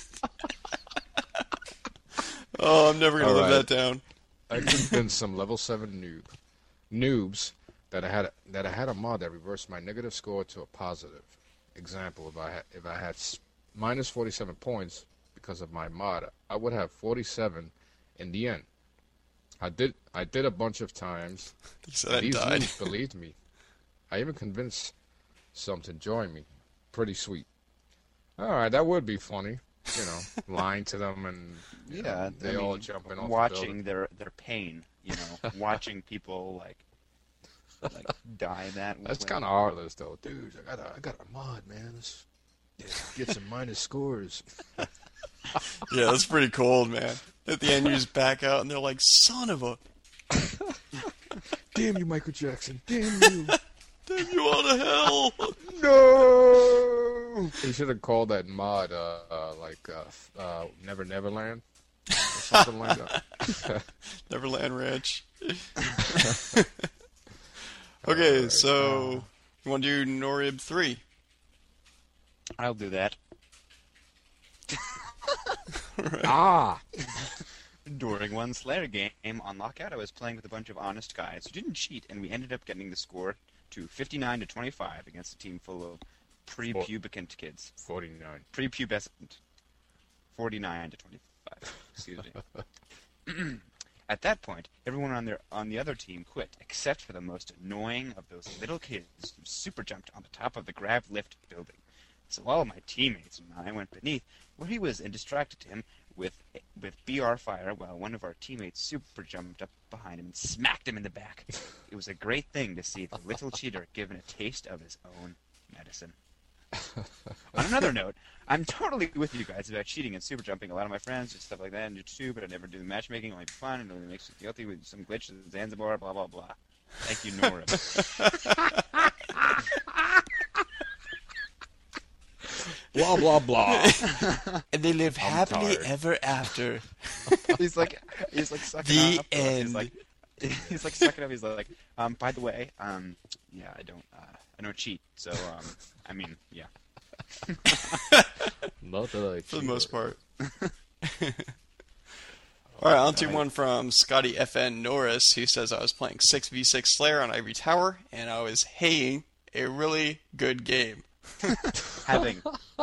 [SPEAKER 1] Oh, I'm never going to live that down.
[SPEAKER 2] I convinced some level 7 noobs that I had a mod that reversed my negative score to a positive. Example, if I had minus 47 points because of my mod, I would have 47 in the end. I did a bunch of times. These noobs believed me. I even convinced some to join me. Pretty sweet. All right, that would be funny. You know, lying to them and they all jumping off
[SPEAKER 3] watching their pain. You know, watching people like die that way.
[SPEAKER 2] That's kind of heartless, though, dude. I got a mod, man. Let's get some minus scores.
[SPEAKER 1] Yeah, that's pretty cold, man. At the end, you just back out, and they're like, "Son of a."
[SPEAKER 2] Damn you, Michael Jackson. Damn you.
[SPEAKER 1] Damn you all to hell.
[SPEAKER 2] No. He should have called that mod Never Neverland or something like that.
[SPEAKER 1] Neverland Ranch. Okay, right, so you want to do Norib 3?
[SPEAKER 3] I'll do that.
[SPEAKER 1] Right.
[SPEAKER 3] During one Slayer game on Lockout, I was playing with a bunch of honest guys who didn't cheat, and we ended up getting the score to 59-25 against a team full of prepubescent kids.
[SPEAKER 2] 49.
[SPEAKER 3] Prepubescent. 49-25. Excuse me. At that point, everyone on the other team quit, except for the most annoying of those little kids who super jumped on the top of the grav lift building. So all of my teammates and I went beneath, where he was, and distracted him with BR fire, while one of our teammates super jumped up behind him and smacked him in the back. It was a great thing to see the little cheater given a taste of his own medicine. On another note, I'm totally with you guys about cheating and super jumping. A lot of my friends do stuff like that and do too, but I never do the matchmaking. Only for fun, and it only makes me guilty with some glitch in Zanzibar, blah, blah, blah. Thank you, Nora.
[SPEAKER 2] Blah blah blah.
[SPEAKER 1] And they live
[SPEAKER 3] I'm
[SPEAKER 1] happily
[SPEAKER 3] tired.
[SPEAKER 1] ever after.
[SPEAKER 3] he's like sucking
[SPEAKER 1] The
[SPEAKER 3] up.
[SPEAKER 1] end.
[SPEAKER 3] He's like sucking up. He's like, by the way, yeah, I don't cheat. So, I mean, yeah.
[SPEAKER 2] Not that I
[SPEAKER 1] For the
[SPEAKER 2] cheat.
[SPEAKER 1] most part. Alright, on to one from Scotty FN Norris, who says I was playing 6v6 Slayer on Ivory Tower, and I was haying a really good game.
[SPEAKER 3] Having.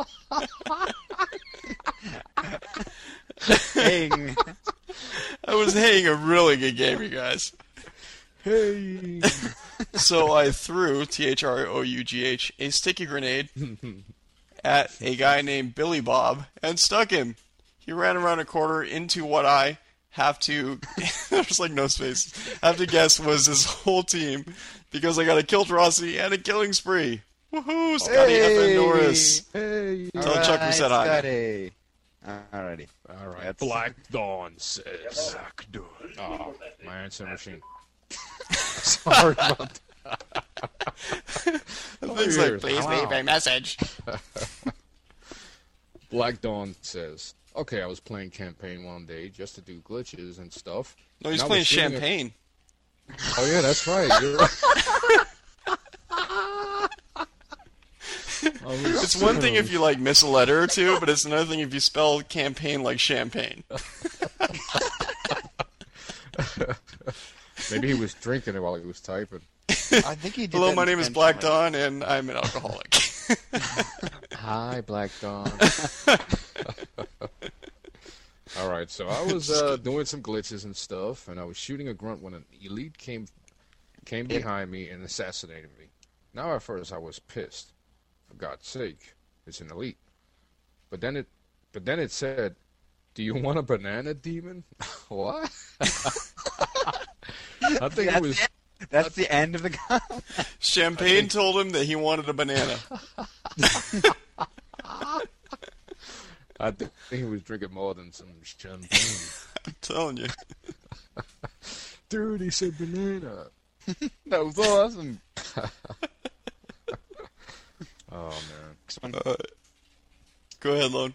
[SPEAKER 3] Haying.
[SPEAKER 1] I was haying a really good game, you guys.
[SPEAKER 2] Hey.
[SPEAKER 1] So I threw, THROUGH, a sticky grenade at a guy named Billy Bob and stuck him. He ran around a corner into what I have to, there's like no space, have to guess was his whole team, because I got a kill Rossi and a killing spree. Woohoo, Scotty FN Norris.
[SPEAKER 2] Hey.
[SPEAKER 1] Tell Chuck we said hi.
[SPEAKER 3] Scotty. Alrighty.
[SPEAKER 2] Alright. Black Dawn says. Black Dawn. Oh, my answer machine. Sorry about that.
[SPEAKER 1] Things like, please leave a message.
[SPEAKER 2] Black Dawn says, okay, I was playing campaign one day just to do glitches and stuff.
[SPEAKER 1] No, he's
[SPEAKER 2] And I
[SPEAKER 1] playing
[SPEAKER 2] was shooting
[SPEAKER 1] champagne.
[SPEAKER 2] Oh yeah, that's right. You're right.
[SPEAKER 1] It's one thing if you like miss a letter or two, but it's another thing if you spell campaign like champagne.
[SPEAKER 2] Maybe he was drinking it while he was typing.
[SPEAKER 3] I think he did.
[SPEAKER 1] Hello,
[SPEAKER 3] that
[SPEAKER 1] my name is Black
[SPEAKER 3] intentionally.
[SPEAKER 1] Dawn, and I'm an alcoholic.
[SPEAKER 2] Hi, Black Dawn. Alright, so I was doing some glitches and stuff, and I was shooting a grunt when an elite came behind me and assassinated me. Now at first I was pissed. For God's sake, it's an elite. But then it said, "Do you want a banana, demon?" What? I think it was.
[SPEAKER 3] That's the end of the gun.
[SPEAKER 1] Champagne told him that he wanted a banana.
[SPEAKER 2] I think he was drinking more than some champagne.
[SPEAKER 1] I'm telling you.
[SPEAKER 2] Dude, he said banana.
[SPEAKER 3] That was awesome.
[SPEAKER 2] Oh man.
[SPEAKER 3] Next one.
[SPEAKER 1] Go ahead, Lone.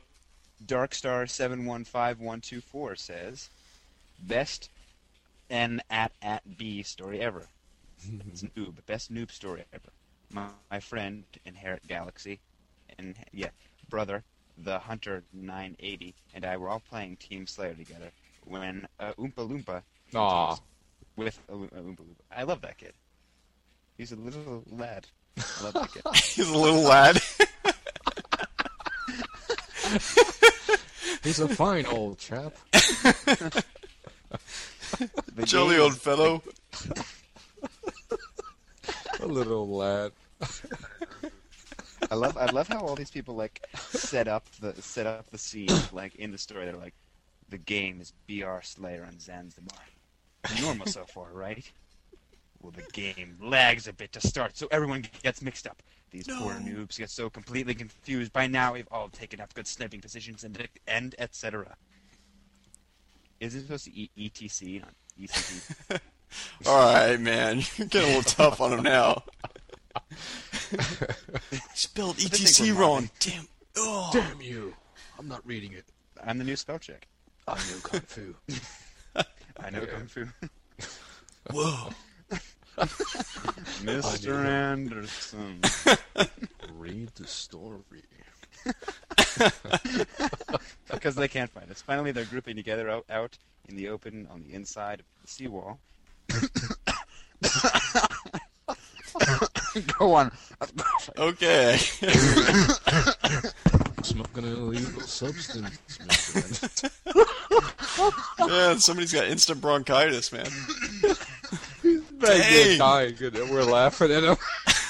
[SPEAKER 3] Darkstar715124 says, best N at B story ever. It's noob. Best noob story ever. My friend, Inherit Galaxy, and brother, the Hunter 980, and I were all playing Team Slayer together when Oompa Loompa
[SPEAKER 2] Aw.
[SPEAKER 3] with Oompa Loompa. I love that kid. He's a little lad. I love that kid.
[SPEAKER 1] He's a little lad.
[SPEAKER 2] He's a fine old chap.
[SPEAKER 1] Jolly old fellow.
[SPEAKER 2] A little lad.
[SPEAKER 3] I love how all these people like set up the scene like in the story. They're like, the game is BR Slayer on Zanzibar. Normal so far, right? Well, the game lags a bit to start, so everyone gets mixed up. These poor noobs get so completely confused. By now, we've all taken up good sniping positions and etc. Is it supposed to ETC, not ECT?
[SPEAKER 1] Alright, man. You're getting a little tough on him now. Spelled ETC wrong. Damn. Oh.
[SPEAKER 2] Damn you. I'm not reading it.
[SPEAKER 3] I'm the new spell check.
[SPEAKER 2] I know Kung Fu.
[SPEAKER 3] I know Kung Fu.
[SPEAKER 1] Whoa.
[SPEAKER 3] Mr. Anderson.
[SPEAKER 2] Read the story.
[SPEAKER 3] Because they can't find us. Finally, they're grouping together out in the open on the inside of the seawall. Go on.
[SPEAKER 1] Okay.
[SPEAKER 2] Smoking an illegal substance, Mr.
[SPEAKER 1] Man, somebody's got instant bronchitis, man.
[SPEAKER 2] Dang. Dying, and we're laughing at him.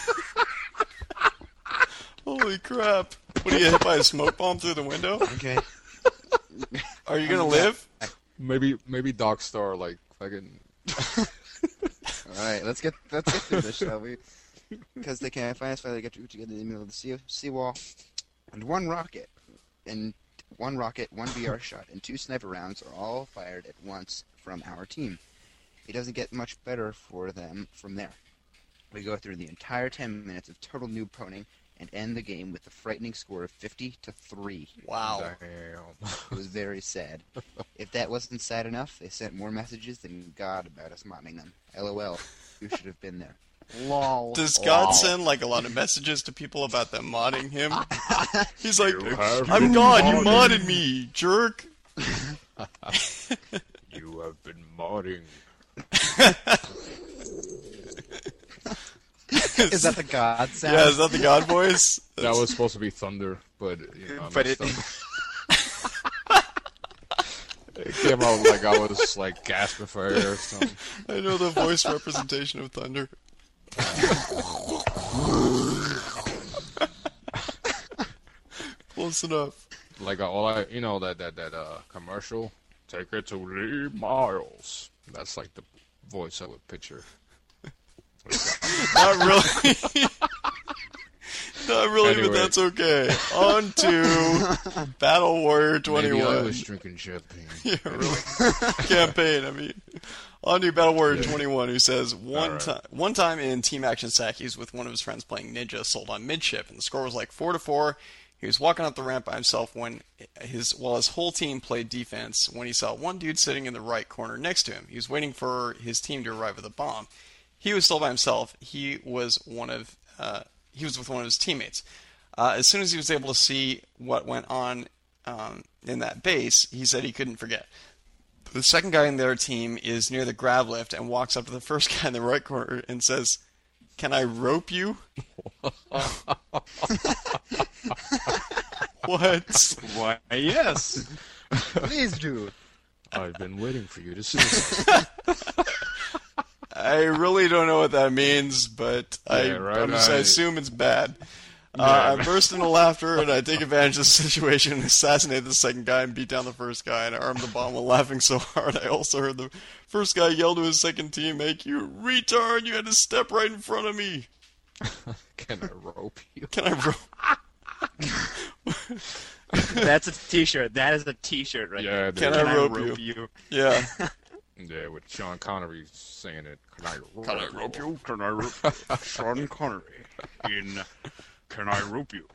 [SPEAKER 1] Holy crap. What, do you get hit by a smoke bomb through the window?
[SPEAKER 3] Okay.
[SPEAKER 1] Are you gonna live?
[SPEAKER 2] Maybe Darkstar, like, fucking...
[SPEAKER 3] Alright, let's get through this, shall we? Because they can't find us, finally get together in the middle of the seawall. And one rocket, one BR shot, and 2 sniper rounds are all fired at once from our team. It doesn't get much better for them from there. We go through the entire 10 minutes of total noob poning, and end the game with a frightening score of 50-3.
[SPEAKER 1] Wow.
[SPEAKER 2] Damn.
[SPEAKER 3] It was very sad. If that wasn't sad enough, they sent more messages than God about us modding them. LOL. You should have been there. Lol.
[SPEAKER 1] Does God send like a lot of messages to people about them modding him? He's like, I'm God, you modded me, jerk.
[SPEAKER 2] You have been modding.
[SPEAKER 3] Is that the God sound?
[SPEAKER 1] Yeah, is that the God voice?
[SPEAKER 2] That was supposed to be thunder, but I messed up. It came out like I was like gasping for air or something.
[SPEAKER 1] I know the voice representation of thunder. Close enough.
[SPEAKER 2] Like that commercial. Take it to Lee Miles. That's like the voice I would picture.
[SPEAKER 1] Not really. Not really,
[SPEAKER 2] Anyway.
[SPEAKER 1] but that's okay. On to Battle Warrior 21.
[SPEAKER 2] Maybe I was drinking champagne.
[SPEAKER 1] Yeah, really. Campaign, I mean. On to Battle Warrior 21, who says, one time in Team Action Sack, he was with one of his friends playing Ninja Assault on midship, and the score was like 4-4. He was walking up the ramp by himself while his whole team played defense when he saw one dude sitting in the right corner next to him. He was waiting for his team to arrive with a bomb. He was still by himself. He was with one of his teammates. As soon as he was able to see what went on in that base, he said he couldn't forget. The second guy in their team is near the grav lift and walks up to the first guy in the right corner and says, "Can I rope you?" What?
[SPEAKER 3] Why, yes. Please do.
[SPEAKER 2] I've been waiting for you to say that.
[SPEAKER 1] I really don't know what that means, but I assume it's bad. I burst into laughter, and I take advantage of the situation and assassinate the second guy and beat down the first guy, and I armed the bomb while laughing so hard I also heard the first guy yell to his second teammate, "You retard, you had to step right in front of me."
[SPEAKER 2] Can I rope you?
[SPEAKER 1] Can I rope?
[SPEAKER 3] That's a t-shirt. That is a t-shirt right
[SPEAKER 2] Yeah,
[SPEAKER 3] there.
[SPEAKER 1] Can I rope you? Yeah.
[SPEAKER 2] Yeah, with Sean Connery saying it. Can I
[SPEAKER 3] rope you? Can I rope you? Sean Connery in Can I Rope You?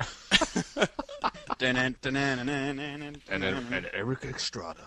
[SPEAKER 2] and Eric Estrada.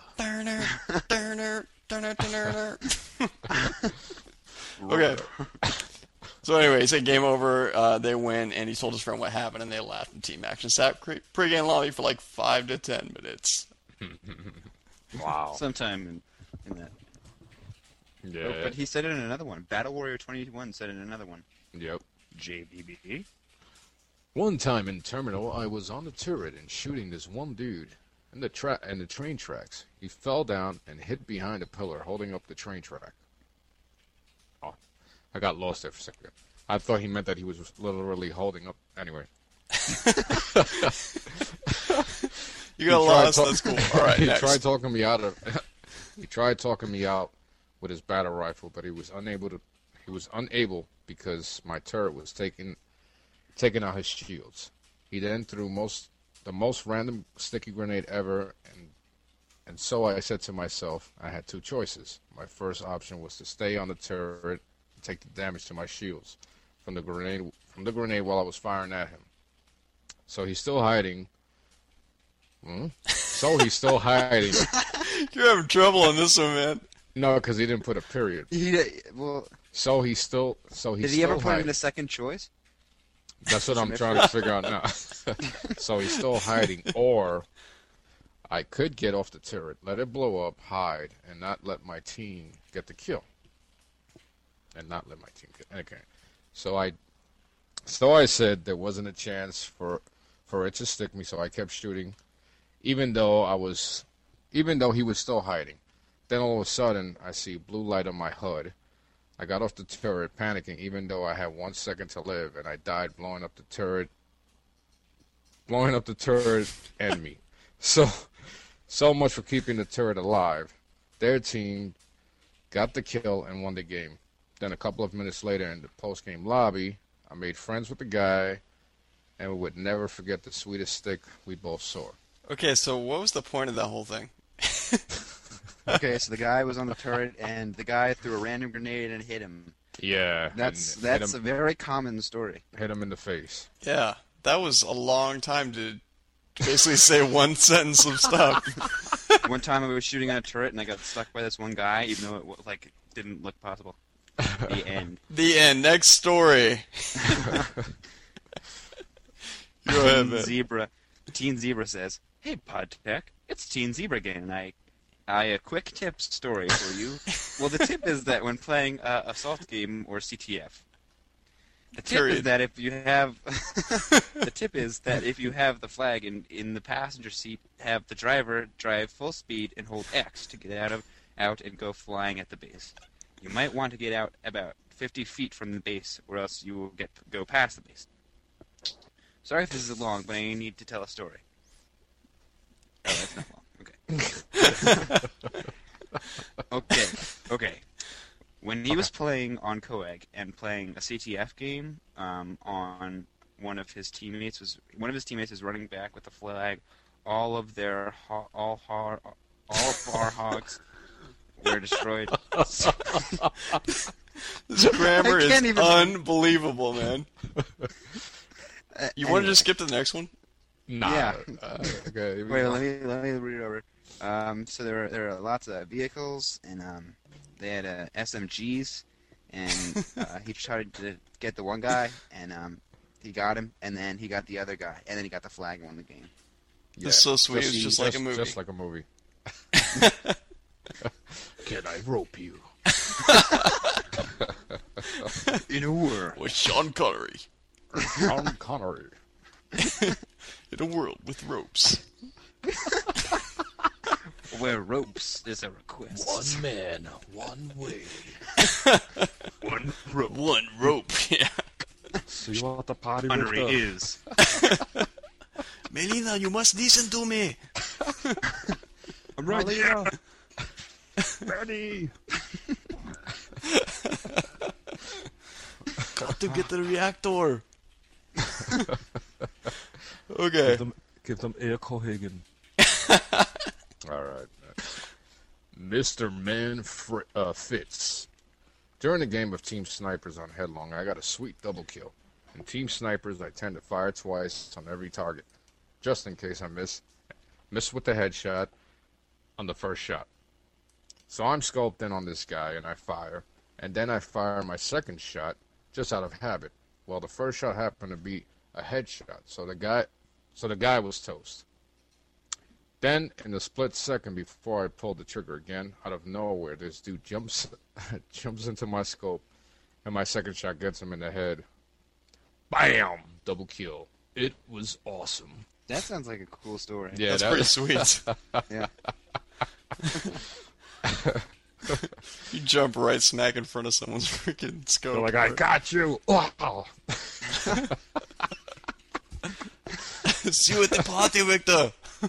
[SPEAKER 1] Okay. So anyway, he said game over, they win, and he told his friend what happened, and they laughed in Team Action. Sat pre-game lobby for like 5 to 10 minutes.
[SPEAKER 2] Wow.
[SPEAKER 3] Sometime in that.
[SPEAKER 2] Yeah.
[SPEAKER 3] Oh, but he said it in another one. Battle Warrior 21 said it in another one.
[SPEAKER 2] Yep.
[SPEAKER 3] JBB.
[SPEAKER 2] One time in Terminal, I was on the turret and shooting this one dude in the train tracks. He fell down and hit behind a pillar holding up the train track. Oh, I got lost there for a second. I thought he meant that he was literally holding up. Anyway.
[SPEAKER 1] You got lost. That's cool. All right,
[SPEAKER 2] he
[SPEAKER 1] next.
[SPEAKER 2] tried talking me out of. He tried talking me out with his battle rifle, but he was unable to. He was unable because my turret was taking out his shields. He then threw the most random sticky grenade ever, and so I said to myself, I had two choices. My first option was to stay on the turret and take the damage to my shields from the grenade while I was firing at him. So he's still hiding. So he's still hiding.
[SPEAKER 1] You're having trouble on this one, man.
[SPEAKER 2] No, because he didn't put a period. So he's still.
[SPEAKER 3] Did he ever put in a second choice?
[SPEAKER 2] That's what I'm trying to figure out now. So he's still hiding, or I could get off the turret, let it blow up, hide, and not let my team get the kill. Okay. So I said there wasn't a chance for it to stick me, so I kept shooting, even though he was still hiding. Then all of a sudden, I see blue light on my HUD. I got off the turret, panicking, even though I had 1 second to live, and I died blowing up the turret and me. So much for keeping the turret alive. Their team got the kill and won the game. Then a couple of minutes later in the post-game lobby, I made friends with the guy, and we would never forget the sweetest stick we both saw.
[SPEAKER 1] Okay, so what was the point of that whole thing?
[SPEAKER 3] Okay, so the guy was on the turret, and the guy threw a random grenade and hit him.
[SPEAKER 2] Yeah.
[SPEAKER 3] That's a very common story.
[SPEAKER 2] Hit him in the face.
[SPEAKER 1] Yeah, that was a long time to basically say one sentence of stuff.
[SPEAKER 3] One time I was shooting at a turret and I got stuck by this one guy, even though it didn't look possible. The end.
[SPEAKER 1] The end. Next story. Go ahead, man.
[SPEAKER 3] Teen Zebra says, "Hey, PodTech, it's Teen Zebra again, and a quick tip story for you. Well, the tip is that when playing Assault game or CTF, the tip is that if you have the flag in the passenger seat, have the driver drive full speed and hold X to get out and go flying at the base. You might want to get out about 50 feet from the base, or else you will go past the base. Sorry if this is long, but I need to tell a story." Oh, that's not long. Okay. Okay. When he was playing on Coag and playing a CTF game, on one of his teammates was running back with the flag. All of our hogs were destroyed.
[SPEAKER 1] This grammar is unbelievable, man. You want to just skip to the next one?
[SPEAKER 2] Nah.
[SPEAKER 3] Yeah.
[SPEAKER 2] Okay.
[SPEAKER 3] Wait, let me read it over. So there are lots of vehicles, and they had SMGs, and he tried to get the one guy, and he got him, and then he got the other guy, and then he got the flag and won the game.
[SPEAKER 1] Yeah. It's so sweet. It's just like a movie.
[SPEAKER 2] Just like a movie. Can I rope you?
[SPEAKER 3] In a world
[SPEAKER 1] with Sean Connery.
[SPEAKER 2] Sean Connery.
[SPEAKER 1] In a world with ropes.
[SPEAKER 3] Where ropes is a request.
[SPEAKER 2] One man, one way.
[SPEAKER 1] One rope. Yeah.
[SPEAKER 2] See what the party
[SPEAKER 3] Connery is.
[SPEAKER 1] Melina, you must listen to me.
[SPEAKER 3] I'm right here.
[SPEAKER 2] Ready.
[SPEAKER 1] Got to get the reactor. Okay.
[SPEAKER 2] Give them air Cohagen. All right. Mr. Man Fitz. During a game of Team Snipers on Headlong, I got a sweet double kill. In Team Snipers, I tend to fire twice on every target, just in case I miss with the headshot on the first shot. So I'm scoped in on this guy, and I fire, and then I fire my second shot just out of habit. Well, the first shot happened to be a headshot, so the guy was toast. Then, in the split second before I pulled the trigger again, out of nowhere, this dude jumps into my scope, and my second shot gets him in the head. Bam! Double kill. It was awesome.
[SPEAKER 3] That sounds like a cool story.
[SPEAKER 1] Yeah, that's pretty sweet.
[SPEAKER 3] Yeah.
[SPEAKER 1] You jump right smack in front of someone's freaking scope.
[SPEAKER 2] They're like, I got you! Wow!
[SPEAKER 1] See you at the party, Victor!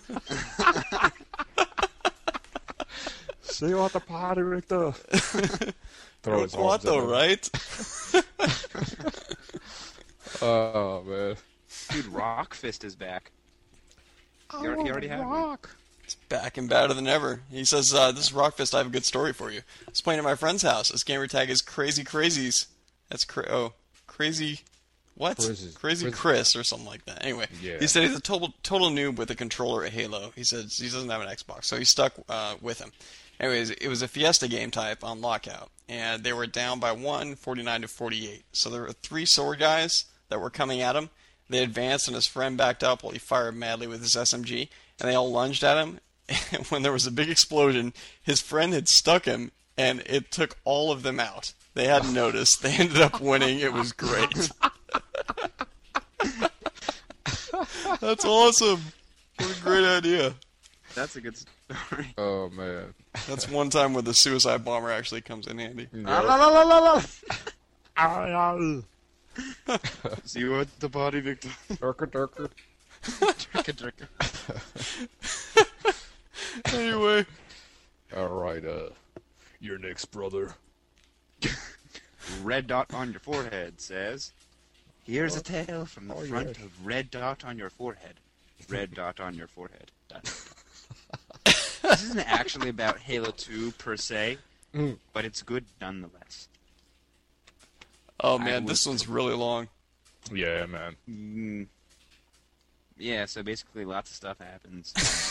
[SPEAKER 2] See you at the party, Victor! Throw his
[SPEAKER 1] what though, right?
[SPEAKER 2] Oh, man.
[SPEAKER 3] Dude, Rockfist is back. He already had one.
[SPEAKER 1] It's back and badder than ever. He says, this is Rockfist, I have a good story for you. I was playing at my friend's house. His gamer tag is Crazy Crazies. That's Crazy... What? Crazy Chris or something like that. Anyway,
[SPEAKER 2] yeah.
[SPEAKER 1] He said he's a total noob with a controller at Halo. He says he doesn't have an Xbox, so he's stuck with him. Anyways, it was a Fiesta game type on Lockout, and they were down by 49-48. So there were 3 sword guys that were coming at him. They advanced, and his friend backed up while he fired madly with his SMG, and they all lunged at him. And when there was a big explosion, his friend had stuck him, and it took all of them out. They hadn't noticed. They ended up winning. It was great. That's awesome. What a great idea.
[SPEAKER 3] That's a good story.
[SPEAKER 2] Oh, man.
[SPEAKER 1] That's one time where the suicide bomber actually comes in handy.
[SPEAKER 3] See you at the party, Victor.
[SPEAKER 2] Durka.
[SPEAKER 1] Anyway.
[SPEAKER 2] Alright, your next brother.
[SPEAKER 3] Red dot on your forehead says, here's a tale from the front of Red dot on your forehead. Red dot on your forehead. This isn't actually about Halo 2 per se, but it's good nonetheless.
[SPEAKER 1] Oh man, this one's really long.
[SPEAKER 2] Yeah, man.
[SPEAKER 3] Yeah, so basically lots of stuff happens.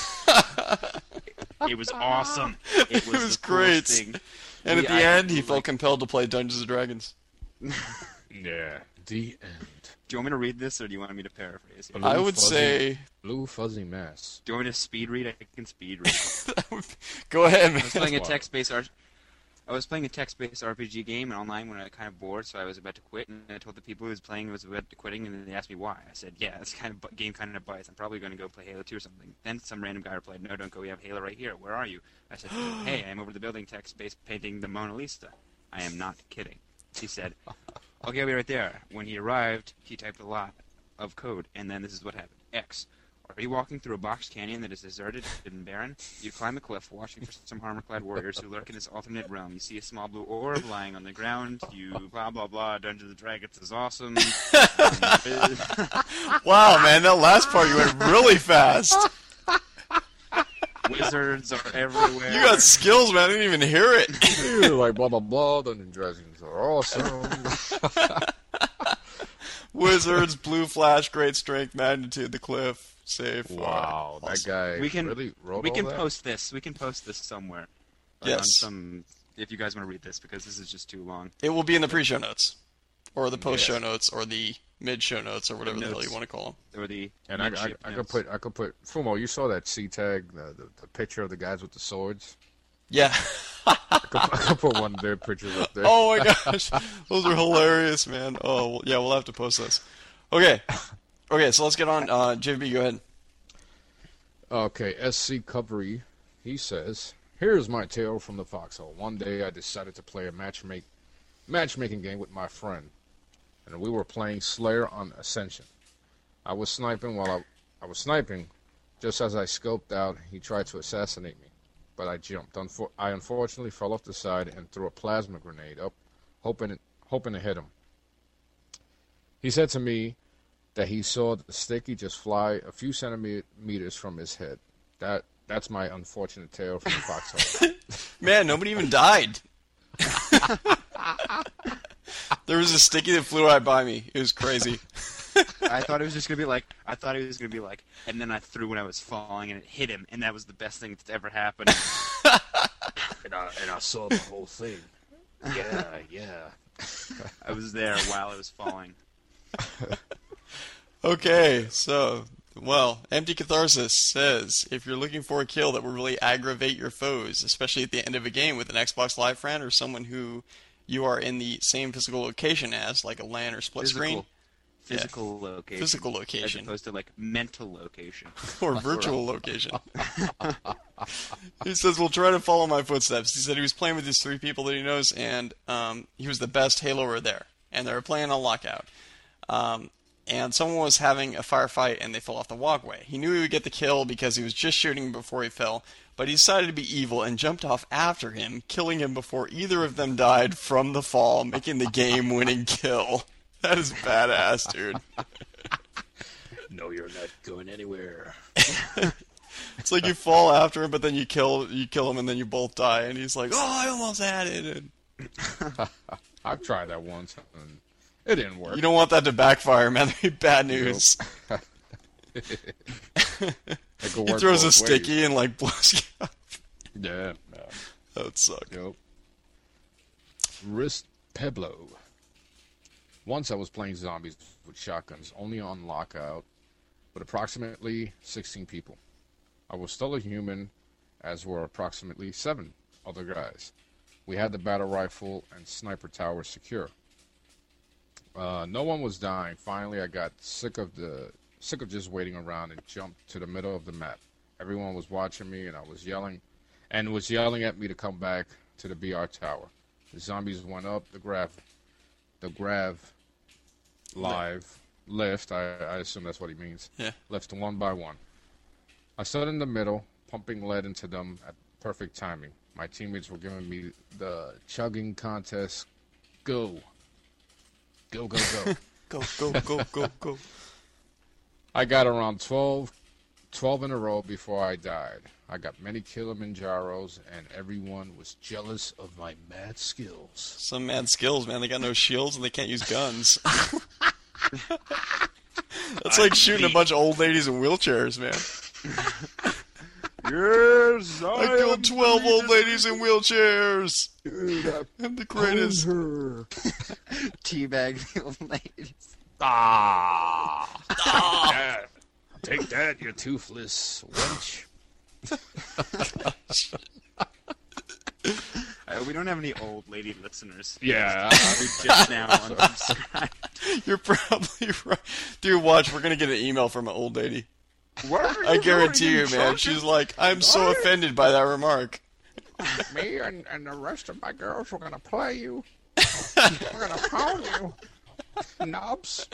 [SPEAKER 3] It was awesome. It was the
[SPEAKER 1] great.
[SPEAKER 3] coolest thing.
[SPEAKER 1] And at the end, he felt compelled to play Dungeons & Dragons.
[SPEAKER 2] Yeah, the end.
[SPEAKER 3] Do you want me to read this, or do you want me to paraphrase it?
[SPEAKER 1] I would say...
[SPEAKER 2] Blue fuzzy mess.
[SPEAKER 3] Do you want me to speed read? I can speed read.
[SPEAKER 1] Go ahead, man.
[SPEAKER 3] I was playing a text-based RPG game online when I got kind of bored, so I was about to quit, and I told the people who was playing I was about to quitting, and then they asked me why. I said, yeah, this game kind of bites. I'm probably going to go play Halo 2 or something. Then some random guy replied, no, don't go, we have Halo right here. Where are you? I said, hey, I'm over the building text-based painting the Mona Lisa. I am not kidding. He said, okay, I'll be right there. When he arrived, he typed a lot of code, and then this is what happened. X. Are you walking through a boxed canyon that is deserted and barren? You climb a cliff, watching for some armor-clad warriors who lurk in this alternate realm. You see a small blue orb lying on the ground. You blah, blah, blah. Dungeons & Dragons is awesome.
[SPEAKER 1] Wow, man, that last part you went really fast.
[SPEAKER 3] Wizards are everywhere.
[SPEAKER 1] You got skills, man. I didn't even hear it.
[SPEAKER 2] You're like blah, blah, blah. Dungeons & Dragons are awesome.
[SPEAKER 1] Wizards, blue flash, great strength, magnitude, the cliff. Safe.
[SPEAKER 2] Wow, that guy really wrote
[SPEAKER 3] We can
[SPEAKER 2] all that?
[SPEAKER 3] post this. We can post this somewhere.
[SPEAKER 1] Yes.
[SPEAKER 3] If you guys want to read this, because this is just too long.
[SPEAKER 1] It will be in the pre-show notes, or the post-show notes, or the mid-show notes, or whatever the hell you want to call them.
[SPEAKER 3] Or the
[SPEAKER 2] And I could put Fumo. You saw that C-tag, the picture of the guys with the swords.
[SPEAKER 1] Yeah.
[SPEAKER 2] I could put one of their pictures up there.
[SPEAKER 1] Oh my gosh, those are hilarious, man. Oh well, yeah, we'll have to post those. Okay, so let's get on. JB, go ahead.
[SPEAKER 2] Okay, SC Covery, he says, here's my tale from the foxhole. One day I decided to play a matchmaking game with my friend, and we were playing Slayer on Ascension. I was sniping while I was sniping. Just as I scoped out, he tried to assassinate me, but I jumped. I unfortunately fell off the side and threw a plasma grenade up, hoping to hit him. He said to me that he saw the sticky just fly a few centimeters from his head. That's my unfortunate tale from the foxhole.
[SPEAKER 1] Man, nobody even died. There was a sticky that flew right by me. It was crazy.
[SPEAKER 3] I thought it was just gonna be like, and then I threw when I was falling, and it hit him, and that was the best thing that's ever happened.
[SPEAKER 2] and I saw the whole thing. Yeah.
[SPEAKER 3] I was there while I was falling.
[SPEAKER 1] Okay, so, well, Empty Catharsis says, if you're looking for a kill that will really aggravate your foes, especially at the end of a game with an Xbox Live friend or someone who you are in the same physical location as, like a LAN or split screen.
[SPEAKER 3] Physical location.
[SPEAKER 1] Physical location.
[SPEAKER 3] As opposed to, like, mental location.
[SPEAKER 1] Or virtual location. He says, we'll try to follow my footsteps. He said he was playing with these 3 people that he knows, and he was the best Haloer there. And they were playing on Lockout. And someone was having a firefight, and they fell off the walkway. He knew he would get the kill because he was just shooting before he fell, but he decided to be evil and jumped off after him, killing him before either of them died from the fall, making the game-winning kill. That is badass, dude.
[SPEAKER 2] No, you're not going anywhere.
[SPEAKER 1] It's like you fall after him, but then you kill him, and then you both die, and he's like, "Oh, I almost had it."
[SPEAKER 2] I've tried that once, and it didn't work.
[SPEAKER 1] You don't want that to backfire, man. That'd be bad news.
[SPEAKER 2] Nope.
[SPEAKER 1] He throws a sticky and like blows you up.
[SPEAKER 2] Yeah.
[SPEAKER 1] That would suck.
[SPEAKER 2] Yep. Wrist Peblo. Once I was playing zombies with shotguns, only on Lockout, with approximately 16 people. I was still a human, as were approximately 7 other guys. We had the battle rifle and sniper tower secure. No one was dying. Finally, I got sick of just waiting around and jumped to the middle of the map. Everyone was watching me, and I was yelling at me to come back to the BR tower. The zombies went up the grav lift. I assume that's what he means.
[SPEAKER 1] Yeah.
[SPEAKER 2] Left one by one. I stood in the middle, pumping lead into them at perfect timing. My teammates were giving me the chugging contest. Go. Go.
[SPEAKER 1] Go.
[SPEAKER 2] I got around 12 in a row before I died. I got many Kilimanjaros, and everyone was jealous of my mad skills.
[SPEAKER 1] Some mad skills, man. They got no shields, and they can't use guns. That's like shooting a bunch of old ladies in wheelchairs, man.
[SPEAKER 2] Yes,
[SPEAKER 1] I killed 12 old ladies in wheelchairs.
[SPEAKER 2] Dude,
[SPEAKER 1] I'm the greatest.
[SPEAKER 3] Teabag the old ladies.
[SPEAKER 2] Take that, you toothless wench.
[SPEAKER 3] We don't have any old lady listeners.
[SPEAKER 2] Yeah.
[SPEAKER 3] We just now unsubscribed.
[SPEAKER 1] You're probably right. Dude, watch, we're going to get an email from an old lady.
[SPEAKER 2] What are
[SPEAKER 1] I
[SPEAKER 2] you
[SPEAKER 1] guarantee
[SPEAKER 2] doing,
[SPEAKER 1] you, man.
[SPEAKER 2] Chucky?
[SPEAKER 1] She's like, I'm so offended by that remark.
[SPEAKER 2] Me and the rest of my girls were gonna play you. We're gonna pound you. Nubs.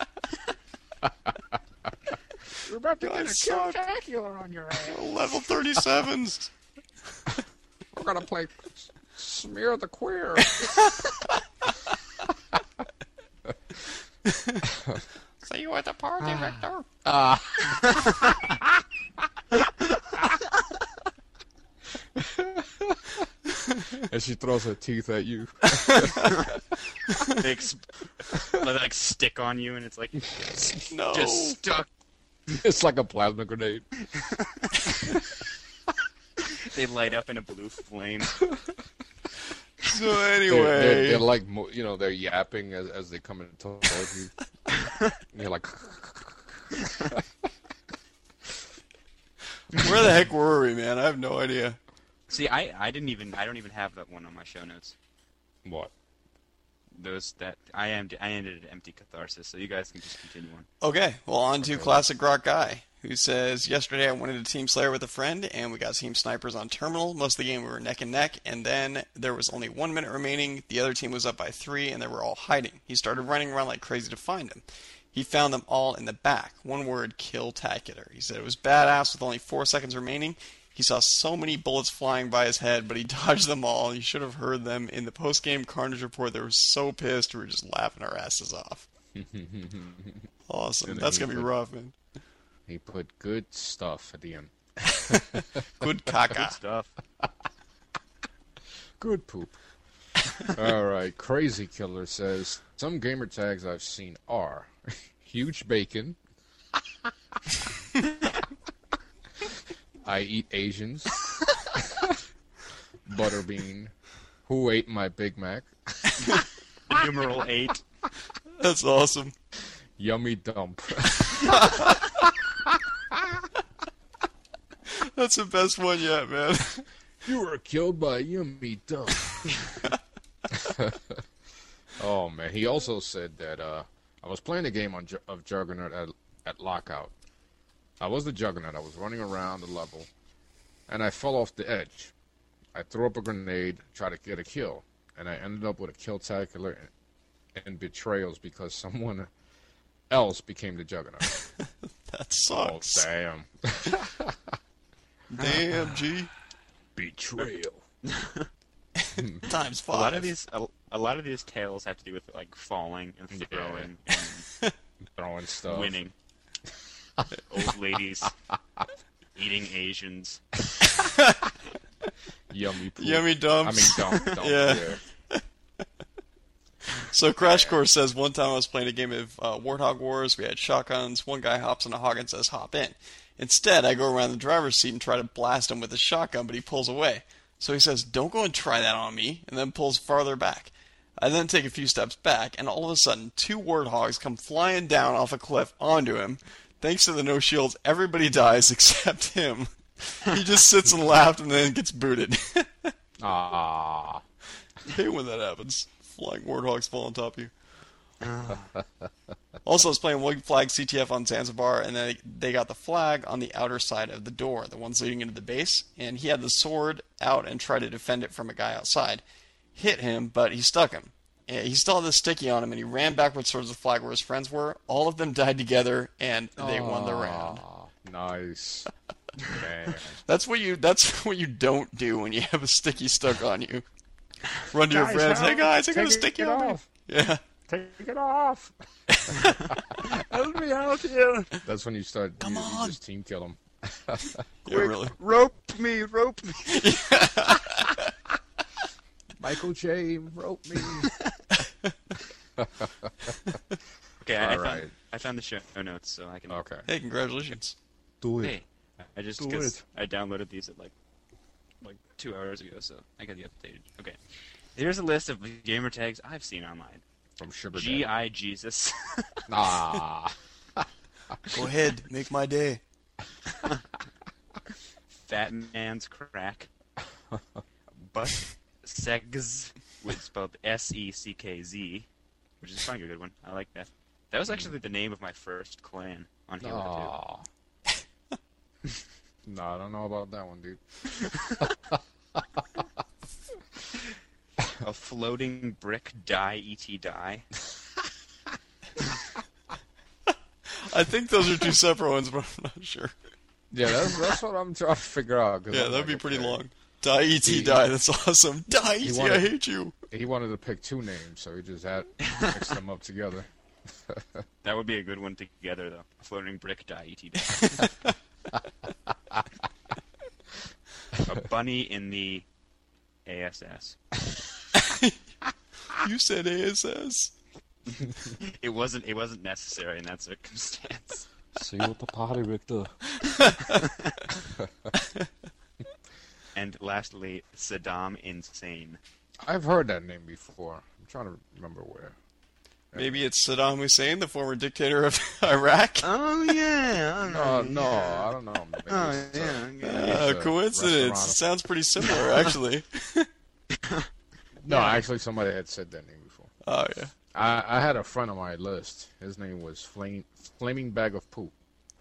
[SPEAKER 2] You're about to get a spectacular on your ass.
[SPEAKER 1] Level 37s.
[SPEAKER 2] We're gonna play Smear the Queer.
[SPEAKER 1] See you at the party, Victor.
[SPEAKER 2] And she throws her teeth at you.
[SPEAKER 3] They like stick on you, and it's like
[SPEAKER 1] No.
[SPEAKER 3] just stuck.
[SPEAKER 2] It's like a plasma grenade.
[SPEAKER 3] They light up in a blue flame.
[SPEAKER 1] So anyway,
[SPEAKER 2] they're like, you know, they're yapping as they come in towards you. And you're like,
[SPEAKER 1] where the heck were we, man? I have no idea.
[SPEAKER 3] See, I don't even have that one on my show notes.
[SPEAKER 2] What?
[SPEAKER 3] I ended at empty catharsis, so you guys can just continue on.
[SPEAKER 1] Okay, well, on to Classic Rock Guy, who says, yesterday I went into Team Slayer with a friend, and we got Team Snipers on Terminal. Most of the game we were neck and neck, and then there was only 1 minute remaining. The other team was up by 3, and they were all hiding. He started running around like crazy to find them. He found them all in the back. One word, kill-tacular. He said it was badass with only 4 seconds remaining. He saw so many bullets flying by his head, but he dodged them all. You should have heard them in the post-game Carnage report. They were so pissed, we were just laughing our asses off. Awesome. That's going to be rough, man.
[SPEAKER 2] He put good stuff at the end.
[SPEAKER 1] Good caca.
[SPEAKER 3] Good stuff.
[SPEAKER 2] Good poop. All right. Crazy Killer says, some gamer tags I've seen are huge bacon. I eat Asians. Butterbean. Who ate my Big Mac?
[SPEAKER 3] Numeral 8.
[SPEAKER 1] That's awesome.
[SPEAKER 2] Yummy dump.
[SPEAKER 1] That's the best one yet, man.
[SPEAKER 2] You were killed by a yummy dump. Oh, man. He also said that I was playing a game of Juggernaut at Lockout. I was the Juggernaut. I was running around the level, and I fell off the edge. I threw up a grenade, tried to get a kill, and I ended up with a kill-tacular and betrayals because someone else became the Juggernaut.
[SPEAKER 1] That sucks.
[SPEAKER 2] Oh, damn.
[SPEAKER 1] Damn, G.
[SPEAKER 2] Betrayal.
[SPEAKER 1] Times 5.
[SPEAKER 3] A lot of these tales have to do with like falling and throwing and
[SPEAKER 2] throwing stuff,
[SPEAKER 3] winning. Old ladies eating Asians.
[SPEAKER 2] Yummy poop.
[SPEAKER 1] Yummy dumps.
[SPEAKER 2] I mean, dump.
[SPEAKER 1] Yeah. So Crash Course says, one time I was playing a game of Warthog Wars. We had shotguns. One guy hops on a hog and says, hop in. Instead, I go around the driver's seat and try to blast him with a shotgun, but he pulls away. So he says, don't go and try that on me, and then pulls farther back. I then take a few steps back, and all of a sudden, 2 warthogs come flying down off a cliff onto him. Thanks to the no shields, everybody dies except him. He just sits and laughs and then gets booted.
[SPEAKER 2] Ah.
[SPEAKER 1] I hate when that happens. Flying warthogs fall on top of you. Also, I was playing White Flag CTF on Zanzibar, and they got the flag on the outer side of the door, the ones leading into the base, and he had the sword out and tried to defend it from a guy outside. Hit him, but he stuck him. He still had the sticky on him, and he ran backwards towards the flag where his friends were. All of them died together, and they won the round.
[SPEAKER 2] Nice. Man.
[SPEAKER 1] That's what you don't do when you have a sticky stuck on you. Run to your friends. Hey guys, I got a sticky on me. Yeah.
[SPEAKER 2] Take it off.
[SPEAKER 3] Help me out here.
[SPEAKER 2] That's when you start. You just team kill them.
[SPEAKER 1] Yeah, really.
[SPEAKER 3] Rope me.
[SPEAKER 2] Michael J. Rope me.
[SPEAKER 3] Okay, I found on the show notes so I can.
[SPEAKER 2] Okay.
[SPEAKER 1] Hey, congratulations.
[SPEAKER 2] Do it.
[SPEAKER 3] Hey, I just
[SPEAKER 2] Do
[SPEAKER 3] because
[SPEAKER 2] it.
[SPEAKER 3] I downloaded these at like 2 hours ago, so I got the updated. Okay, here's a list of gamer tags I've seen online.
[SPEAKER 2] From Sugar
[SPEAKER 3] G.I. Jesus.
[SPEAKER 2] Ah.
[SPEAKER 1] Go ahead, make my day.
[SPEAKER 3] Fat Man's Crack. Butt Segs, with spelled S-E-C-K-Z, which is probably a good one. I like that. That was actually the name of my first clan on Halo 2.
[SPEAKER 2] No, I don't know about that one, dude.
[SPEAKER 3] A floating brick die, E.T. die.
[SPEAKER 1] I think those are two separate ones, but I'm not sure.
[SPEAKER 2] Yeah, that's what I'm trying to figure out. 'cause
[SPEAKER 1] Yeah,
[SPEAKER 2] I'm
[SPEAKER 1] that'd be
[SPEAKER 2] like,
[SPEAKER 1] pretty
[SPEAKER 2] okay.
[SPEAKER 1] long. Die, E.T., die. That's awesome. Die,
[SPEAKER 2] He
[SPEAKER 1] E.T.,
[SPEAKER 2] wanted-
[SPEAKER 1] I hate you.
[SPEAKER 2] He wanted to pick two names, so he just had mixed them up together.
[SPEAKER 3] That would be a good one together, though. A floating brick die, E.T. die. A bunny in the ASS.
[SPEAKER 1] You said ASS.
[SPEAKER 3] It wasn't necessary in that circumstance.
[SPEAKER 2] See you at the party, Victor.
[SPEAKER 3] And lastly, Saddam Insane.
[SPEAKER 2] I've heard that name before. I'm trying to remember where.
[SPEAKER 1] Maybe it's Saddam Hussein, the former dictator of Iraq.
[SPEAKER 3] Oh yeah.
[SPEAKER 2] No, I don't know. Maybe it's a
[SPEAKER 1] Coincidence.
[SPEAKER 2] restaurant.
[SPEAKER 1] Sounds pretty similar, actually.
[SPEAKER 2] No, actually, somebody had said that name before.
[SPEAKER 1] Oh yeah.
[SPEAKER 2] I had a friend on my list. His name was Flaming Bag of Poop.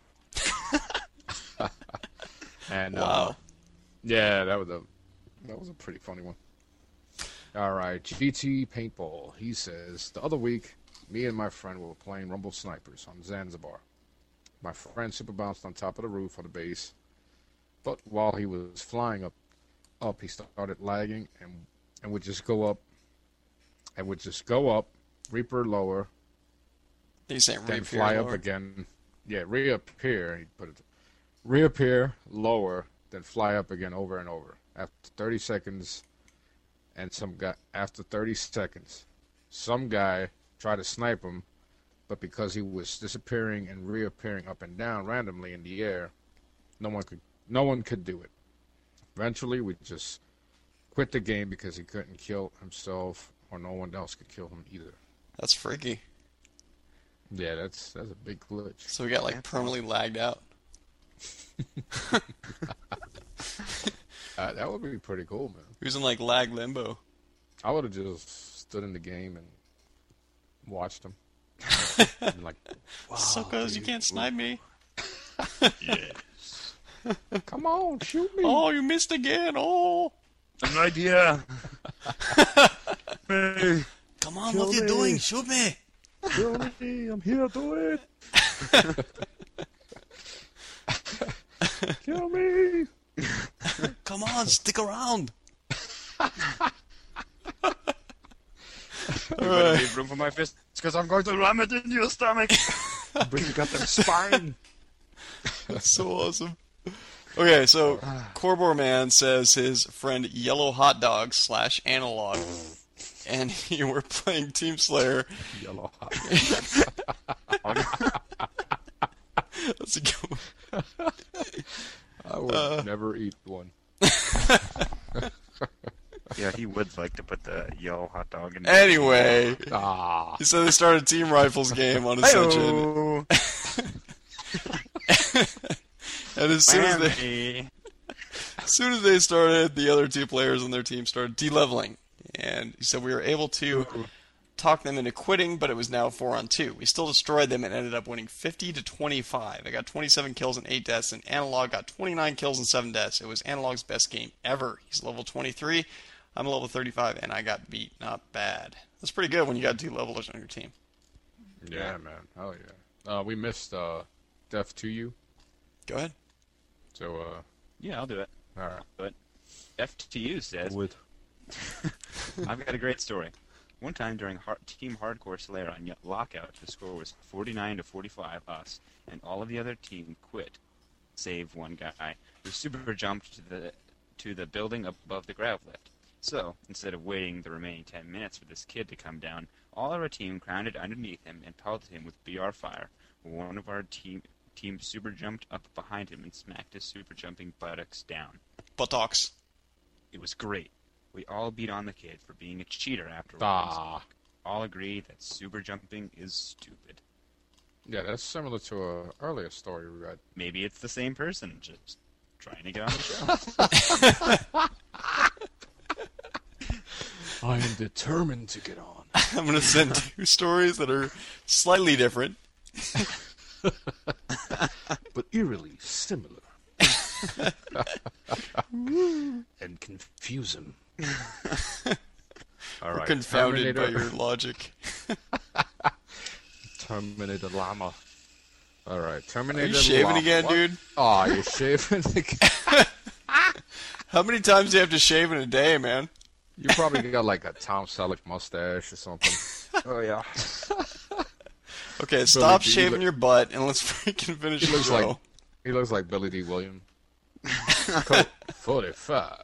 [SPEAKER 2] And
[SPEAKER 1] Wow.
[SPEAKER 2] yeah, that was a pretty funny one. All right, GT Paintball. He says the other week, me and my friend were playing Rumble Snipers on Zanzibar. My friend super bounced on top of the roof of the base, but while he was flying up, he started lagging and would just go up. And would just go up, Reaper lower,
[SPEAKER 1] He's saying
[SPEAKER 2] then
[SPEAKER 1] reappear
[SPEAKER 2] fly
[SPEAKER 1] lower.
[SPEAKER 2] up again. Yeah, reappear. He put it. Reappear lower, then fly up again over and over. After 30 seconds, after 30 seconds, some guy tried to snipe him, but because he was disappearing and reappearing up and down randomly in the air, no one could do it. Eventually, we just quit the game because he couldn't kill himself, or no one else could kill him either.
[SPEAKER 1] That's freaky.
[SPEAKER 2] Yeah, that's a big glitch.
[SPEAKER 1] So we got like permanently lagged out.
[SPEAKER 2] That would be pretty cool, man.
[SPEAKER 1] He was in like lag limbo.
[SPEAKER 2] I would have just stood in the game and watched him. And like, wow,
[SPEAKER 1] Suckers, you
[SPEAKER 2] dude.
[SPEAKER 1] can't snipe me.
[SPEAKER 3] Yes.
[SPEAKER 2] Come on, shoot me.
[SPEAKER 1] Oh, you missed again. Oh.
[SPEAKER 3] I'm right here.
[SPEAKER 1] Come on,
[SPEAKER 2] Kill
[SPEAKER 1] what are you
[SPEAKER 2] me.
[SPEAKER 1] doing? Shoot me.
[SPEAKER 2] Kill me, I'm here to it. Kill me.
[SPEAKER 1] Come on, stick around.
[SPEAKER 3] You better leave room for my fist, because I'm going to ram it in your stomach.
[SPEAKER 2] Bring you got that spine.
[SPEAKER 1] That's so awesome. Okay, so Corbor Man says his friend Yellow Hot Dog / Analog, and you were playing Team Slayer.
[SPEAKER 2] Yellow Hot
[SPEAKER 1] That's a good one.
[SPEAKER 2] I would never eat one.
[SPEAKER 3] Yeah, he would like to put the yellow hot dog in.
[SPEAKER 1] Anyway,
[SPEAKER 2] Ah.
[SPEAKER 1] so they started a Team Rifles game on Ascension. And as soon as they started, the other two players on their team started de-leveling. And he said we were able to talk them into quitting, but it was now 4-on-2. We still destroyed them and ended up winning 50-25. I got 27 kills and 8 deaths, and Analog got 29 kills and 7 deaths. It was Analog's best game ever. He's level 23. I'm level 35, and I got beat. Not bad. That's pretty good when you got 2 levelers on your team.
[SPEAKER 2] Yeah, man. Hell yeah. We missed Death to You.
[SPEAKER 1] Go ahead.
[SPEAKER 2] So,
[SPEAKER 3] Yeah, I'll do it.
[SPEAKER 2] all right.
[SPEAKER 3] But FTU says,
[SPEAKER 2] Would.
[SPEAKER 3] I've got a great story. One time during Team Hardcore Slayer on Lockout, the score was 49-45 us, and all of the other team quit, save one guy who super jumped to the building above the grav lift. So, instead of waiting the remaining 10 minutes for this kid to come down, all of our team grounded underneath him and pelted him with BR fire one of our team super jumped up behind him and smacked his super jumping buttocks down.
[SPEAKER 1] Buttocks.
[SPEAKER 3] It was great. We all beat on the kid for being a cheater afterwards. All agree that super jumping is stupid.
[SPEAKER 2] Yeah, that's similar to an earlier story we read.
[SPEAKER 3] Maybe it's the same person, just trying to get on the show.
[SPEAKER 2] I am determined to get on.
[SPEAKER 1] I'm going to send 2 stories that are slightly different.
[SPEAKER 2] But eerily similar. And confuse him. All right.
[SPEAKER 1] Confounded by
[SPEAKER 2] Terminator.
[SPEAKER 1] your logic.
[SPEAKER 2] Terminator Llama. All right, Terminator.
[SPEAKER 1] Are you shaving
[SPEAKER 2] Llama.
[SPEAKER 1] again,
[SPEAKER 2] What?
[SPEAKER 1] dude?
[SPEAKER 2] Oh, you're shaving again.
[SPEAKER 1] How many times do you have to shave in a day, man?
[SPEAKER 2] You probably got like a Tom Selleck mustache or something.
[SPEAKER 3] Oh yeah.
[SPEAKER 1] Okay, stop
[SPEAKER 2] D.
[SPEAKER 1] shaving your butt and let's freaking finish
[SPEAKER 2] He
[SPEAKER 1] the
[SPEAKER 2] looks
[SPEAKER 1] show.
[SPEAKER 2] like he looks like Billy D. Williams. Code 45.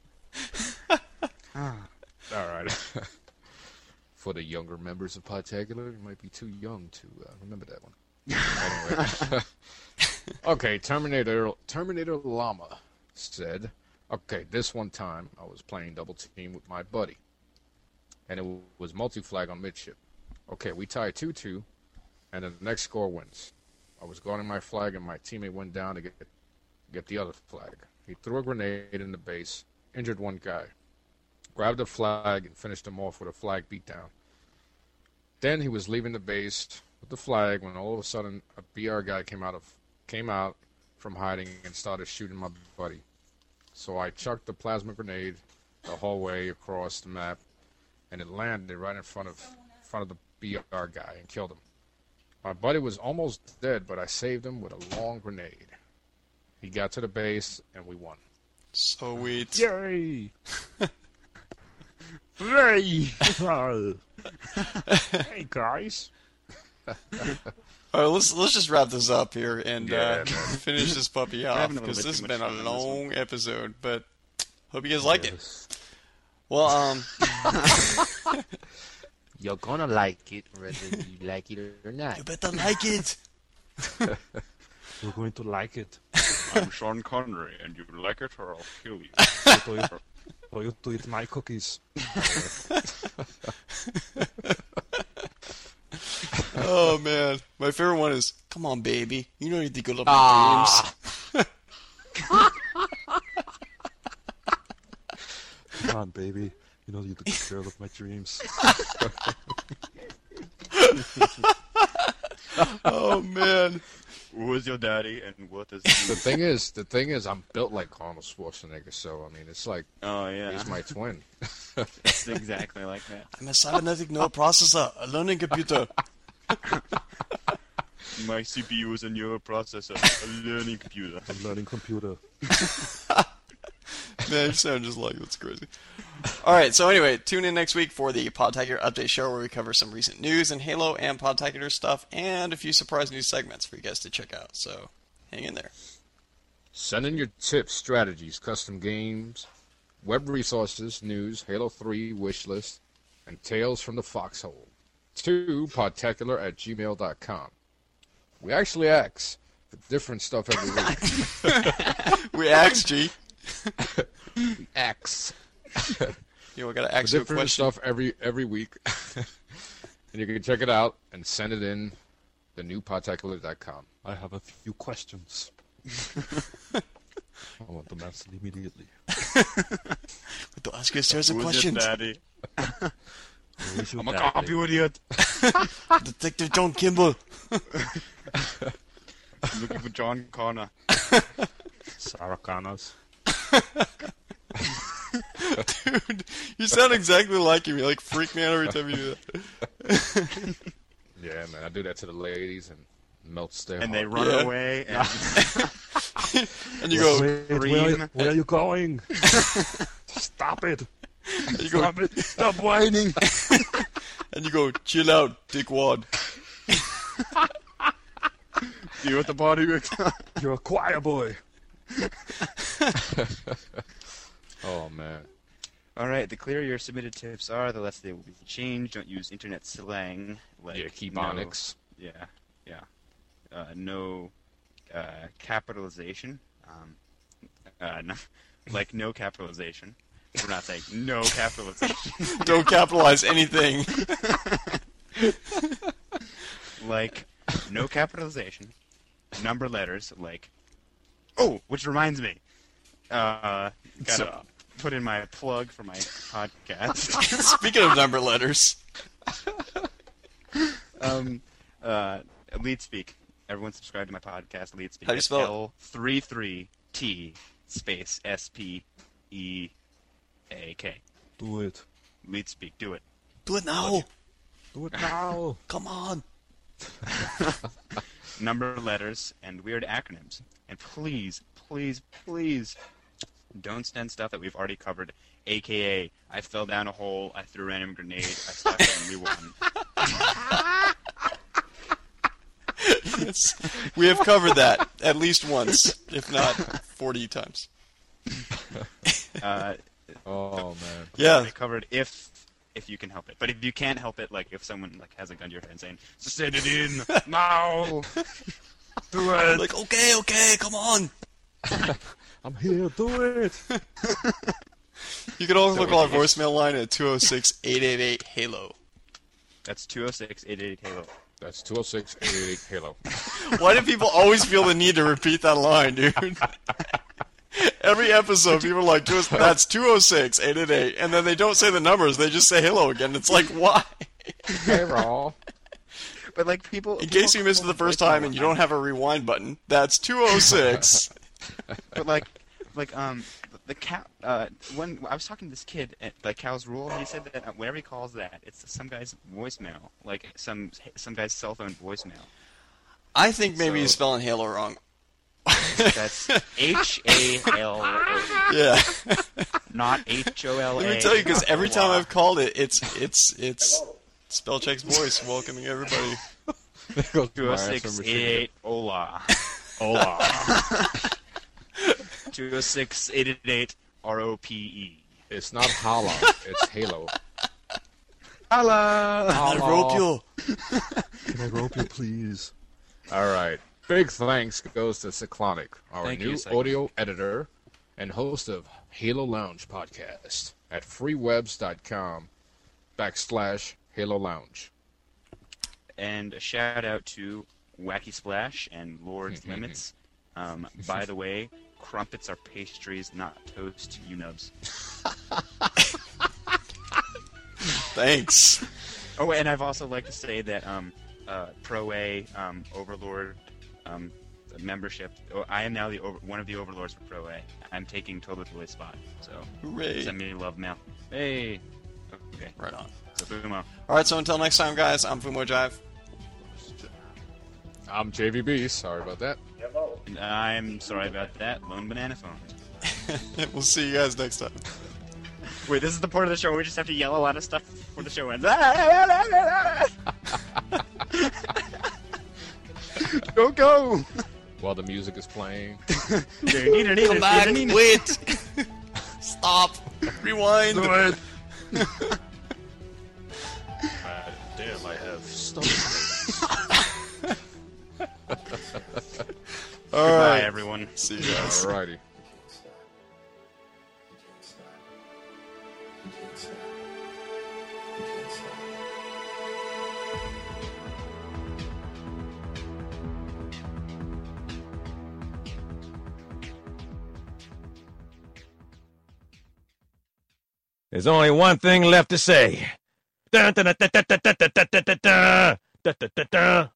[SPEAKER 2] All right. For the younger members of Podtacular, you might be too young to remember that one. Anyway. Okay, Terminator Llama said, okay, this one time I was playing double team with my buddy, and it was multi-flag on midship. Okay, we tied 2-2, and then the next score wins. I was guarding my flag, and my teammate went down to get the other flag. He threw a grenade in the base, injured one guy, grabbed the flag, and finished him off with a flag beatdown. Then he was leaving the base with the flag when all of a sudden a BR guy came out from hiding and started shooting my buddy. So I chucked the plasma grenade the whole way across the map, and it landed right in front of the BR guy and killed him. My buddy was almost dead, but I saved him with a long grenade. He got to the base, and we won.
[SPEAKER 1] Sweet.
[SPEAKER 2] Yay! Hooray! Hey, guys.
[SPEAKER 1] All right, let's just wrap this up here and finish this puppy off
[SPEAKER 3] having a little
[SPEAKER 1] because
[SPEAKER 3] bit
[SPEAKER 1] this
[SPEAKER 3] too
[SPEAKER 1] has been
[SPEAKER 3] much
[SPEAKER 1] a
[SPEAKER 3] fun on this
[SPEAKER 1] long episode. But hope you guys liked it. Well,
[SPEAKER 4] You're gonna like it, whether you like it or not.
[SPEAKER 1] You better like it.
[SPEAKER 5] You're going to like it.
[SPEAKER 3] I'm Sean Connery, and you like it or I'll kill you.
[SPEAKER 5] For you to eat my cookies.
[SPEAKER 1] Oh man, my favorite one is "Come on, baby, you know you think I love my dreams."
[SPEAKER 5] Come on, baby. You know you're the girl of my dreams.
[SPEAKER 1] Oh man.
[SPEAKER 3] Who is your daddy and what is
[SPEAKER 2] The thing is, I'm built like Arnold Schwarzenegger, so I mean, it's like,
[SPEAKER 3] oh yeah,
[SPEAKER 2] he's my twin.
[SPEAKER 3] It's exactly like that.
[SPEAKER 1] I'm a cybernetic neural processor, a learning computer.
[SPEAKER 3] My CPU is a neural processor, a learning computer.
[SPEAKER 5] A learning computer.
[SPEAKER 1] Man, you sound just like that's crazy. Alright, so anyway, tune in next week for the Podtacular Update Show where we cover some recent news and Halo and Podtacular stuff and a few surprise news segments for you guys to check out. So, hang in there.
[SPEAKER 2] Send in your tips, strategies, custom games, web resources, news, Halo 3 wish list, and tales from the foxhole to podtacular@gmail.com. We actually ask for different stuff every week.
[SPEAKER 1] We ask, G.
[SPEAKER 2] We ask.
[SPEAKER 1] You know, we gotta ask you a
[SPEAKER 2] different
[SPEAKER 1] question.
[SPEAKER 2] stuff every week. And you can check it out and send it in thenewpodtacular.com.
[SPEAKER 5] I have a few questions. I want them answered immediately.
[SPEAKER 1] To ask you a series of
[SPEAKER 3] Who's
[SPEAKER 1] questions.
[SPEAKER 3] your daddy?
[SPEAKER 5] Who's your
[SPEAKER 3] I'm a
[SPEAKER 5] daddy?
[SPEAKER 3] cop, you idiot.
[SPEAKER 1] Detective John Kimball.
[SPEAKER 3] I'm looking for John Connor.
[SPEAKER 5] Sarah Connors.
[SPEAKER 1] Dude, you sound exactly like him. You like freak me out every time you do that.
[SPEAKER 2] Yeah, man, I do that to the ladies and melts their
[SPEAKER 3] And they
[SPEAKER 2] heart.
[SPEAKER 3] run away and,
[SPEAKER 1] And you go,
[SPEAKER 5] Wait, where are you going? Stop it.
[SPEAKER 1] and you go,
[SPEAKER 5] Stop it. Stop whining.
[SPEAKER 1] and you go, chill out, dickwad.
[SPEAKER 3] you at the party.
[SPEAKER 5] You're a choir boy.
[SPEAKER 2] Oh, man.
[SPEAKER 3] Alright, the clearer your submitted tips are, the less they will be changed. Don't use internet slang. Like,
[SPEAKER 2] Yeah, keep
[SPEAKER 3] no-
[SPEAKER 2] Onyx.
[SPEAKER 3] Yeah, yeah. no capitalization. No, like no capitalization. We're not saying no capitalization.
[SPEAKER 1] Don't capitalize anything.
[SPEAKER 3] Like no capitalization. Number letters like. Oh, which reminds me. Gotta put in my plug for my podcast.
[SPEAKER 1] Speaking of number letters.
[SPEAKER 3] Lead Speak. Everyone subscribe to my podcast, Lead Speak.
[SPEAKER 1] How do you spell it?
[SPEAKER 3] L33T space SPEAK.
[SPEAKER 5] Do it.
[SPEAKER 3] Lead Speak. Do it.
[SPEAKER 1] Do it now.
[SPEAKER 5] Do it now.
[SPEAKER 1] Come on.
[SPEAKER 3] Number letters and weird acronyms. And please, please, please don't send stuff that we've already covered. AKA, I fell down a hole, I threw a random grenade, I stuck it and rewon.
[SPEAKER 1] Yes. We have covered that at least once, if not 40 times.
[SPEAKER 2] Oh man.
[SPEAKER 1] Yeah.
[SPEAKER 3] We covered if you can help it. But if you can't help it, like if someone like has a gun to your head saying, "Send it in now." Do it.
[SPEAKER 1] Like, okay, come on.
[SPEAKER 5] I'm here, do it.
[SPEAKER 1] You can also call our voicemail line at 206-888-HALO.
[SPEAKER 3] That's 206-888-HALO.
[SPEAKER 2] That's 206-888-HALO.
[SPEAKER 1] Why do people always feel the need to repeat that line, dude? Every episode, people are like, that's 206-888, and then they don't say the numbers, they just say HALO again. It's like, why?
[SPEAKER 2] Hey, Raw.
[SPEAKER 3] But like people...
[SPEAKER 1] In case you missed it the first time and you don't have a rewind button, that's 206.
[SPEAKER 3] But like the cow. When I was talking to this kid at like Cow's Rule, he said that whenever he calls that, it's some guy's voicemail, like some guy's cell phone voicemail.
[SPEAKER 1] I think maybe he's spelling Halo wrong.
[SPEAKER 3] That's HALO.
[SPEAKER 1] Yeah.
[SPEAKER 3] Not HOLA.
[SPEAKER 1] Let me tell you, because every time I've called it, it's Spellcheck's voice welcoming everybody.
[SPEAKER 3] 206-888 Hola. Hola. 206-888 ROPE.
[SPEAKER 2] It's not Hala, it's Halo.
[SPEAKER 3] Hola.
[SPEAKER 1] I rope you.
[SPEAKER 5] Can I rope you, please?
[SPEAKER 2] All right. Big thanks goes to Cyclonic, our
[SPEAKER 3] Thank
[SPEAKER 2] new
[SPEAKER 3] you, Cyclonic.
[SPEAKER 2] audio editor and host of Halo Lounge podcast at freewebs.com/Halo Lounge.
[SPEAKER 3] And a shout out to Wacky Splash and Lord's Limits. By the way, crumpets are pastries, not toast, you nubs.
[SPEAKER 1] Thanks.
[SPEAKER 3] Oh, and I've also like to say that Pro A Overlord membership. I am now one of the overlords for Pro A. I'm taking Toba Toy's spot. So
[SPEAKER 1] Hooray.
[SPEAKER 3] Send me love mail. Hey. Okay.
[SPEAKER 1] Right on.
[SPEAKER 3] So Fumo.
[SPEAKER 1] All right, so until next time, guys, I'm Fumo Jive.
[SPEAKER 2] I'm JVB. Sorry about that.
[SPEAKER 3] And I'm sorry about that. Lone Banana Phone.
[SPEAKER 1] We'll see you guys next time.
[SPEAKER 3] Wait, this is the part of the show where we just have to yell a lot of stuff before the show ends. Go!
[SPEAKER 2] While the music is playing.
[SPEAKER 1] Come back, wait! Stop! Rewind!
[SPEAKER 5] Do it! Damn, I have stomach
[SPEAKER 1] All
[SPEAKER 3] Goodbye,
[SPEAKER 1] right,
[SPEAKER 3] everyone.
[SPEAKER 1] See you guys.
[SPEAKER 2] Alrighty.
[SPEAKER 8] There's only one thing left to say. Dun, dun, dun, dun, dun, dun, dun, dun, dun, dun, dun, dun, dun, dun.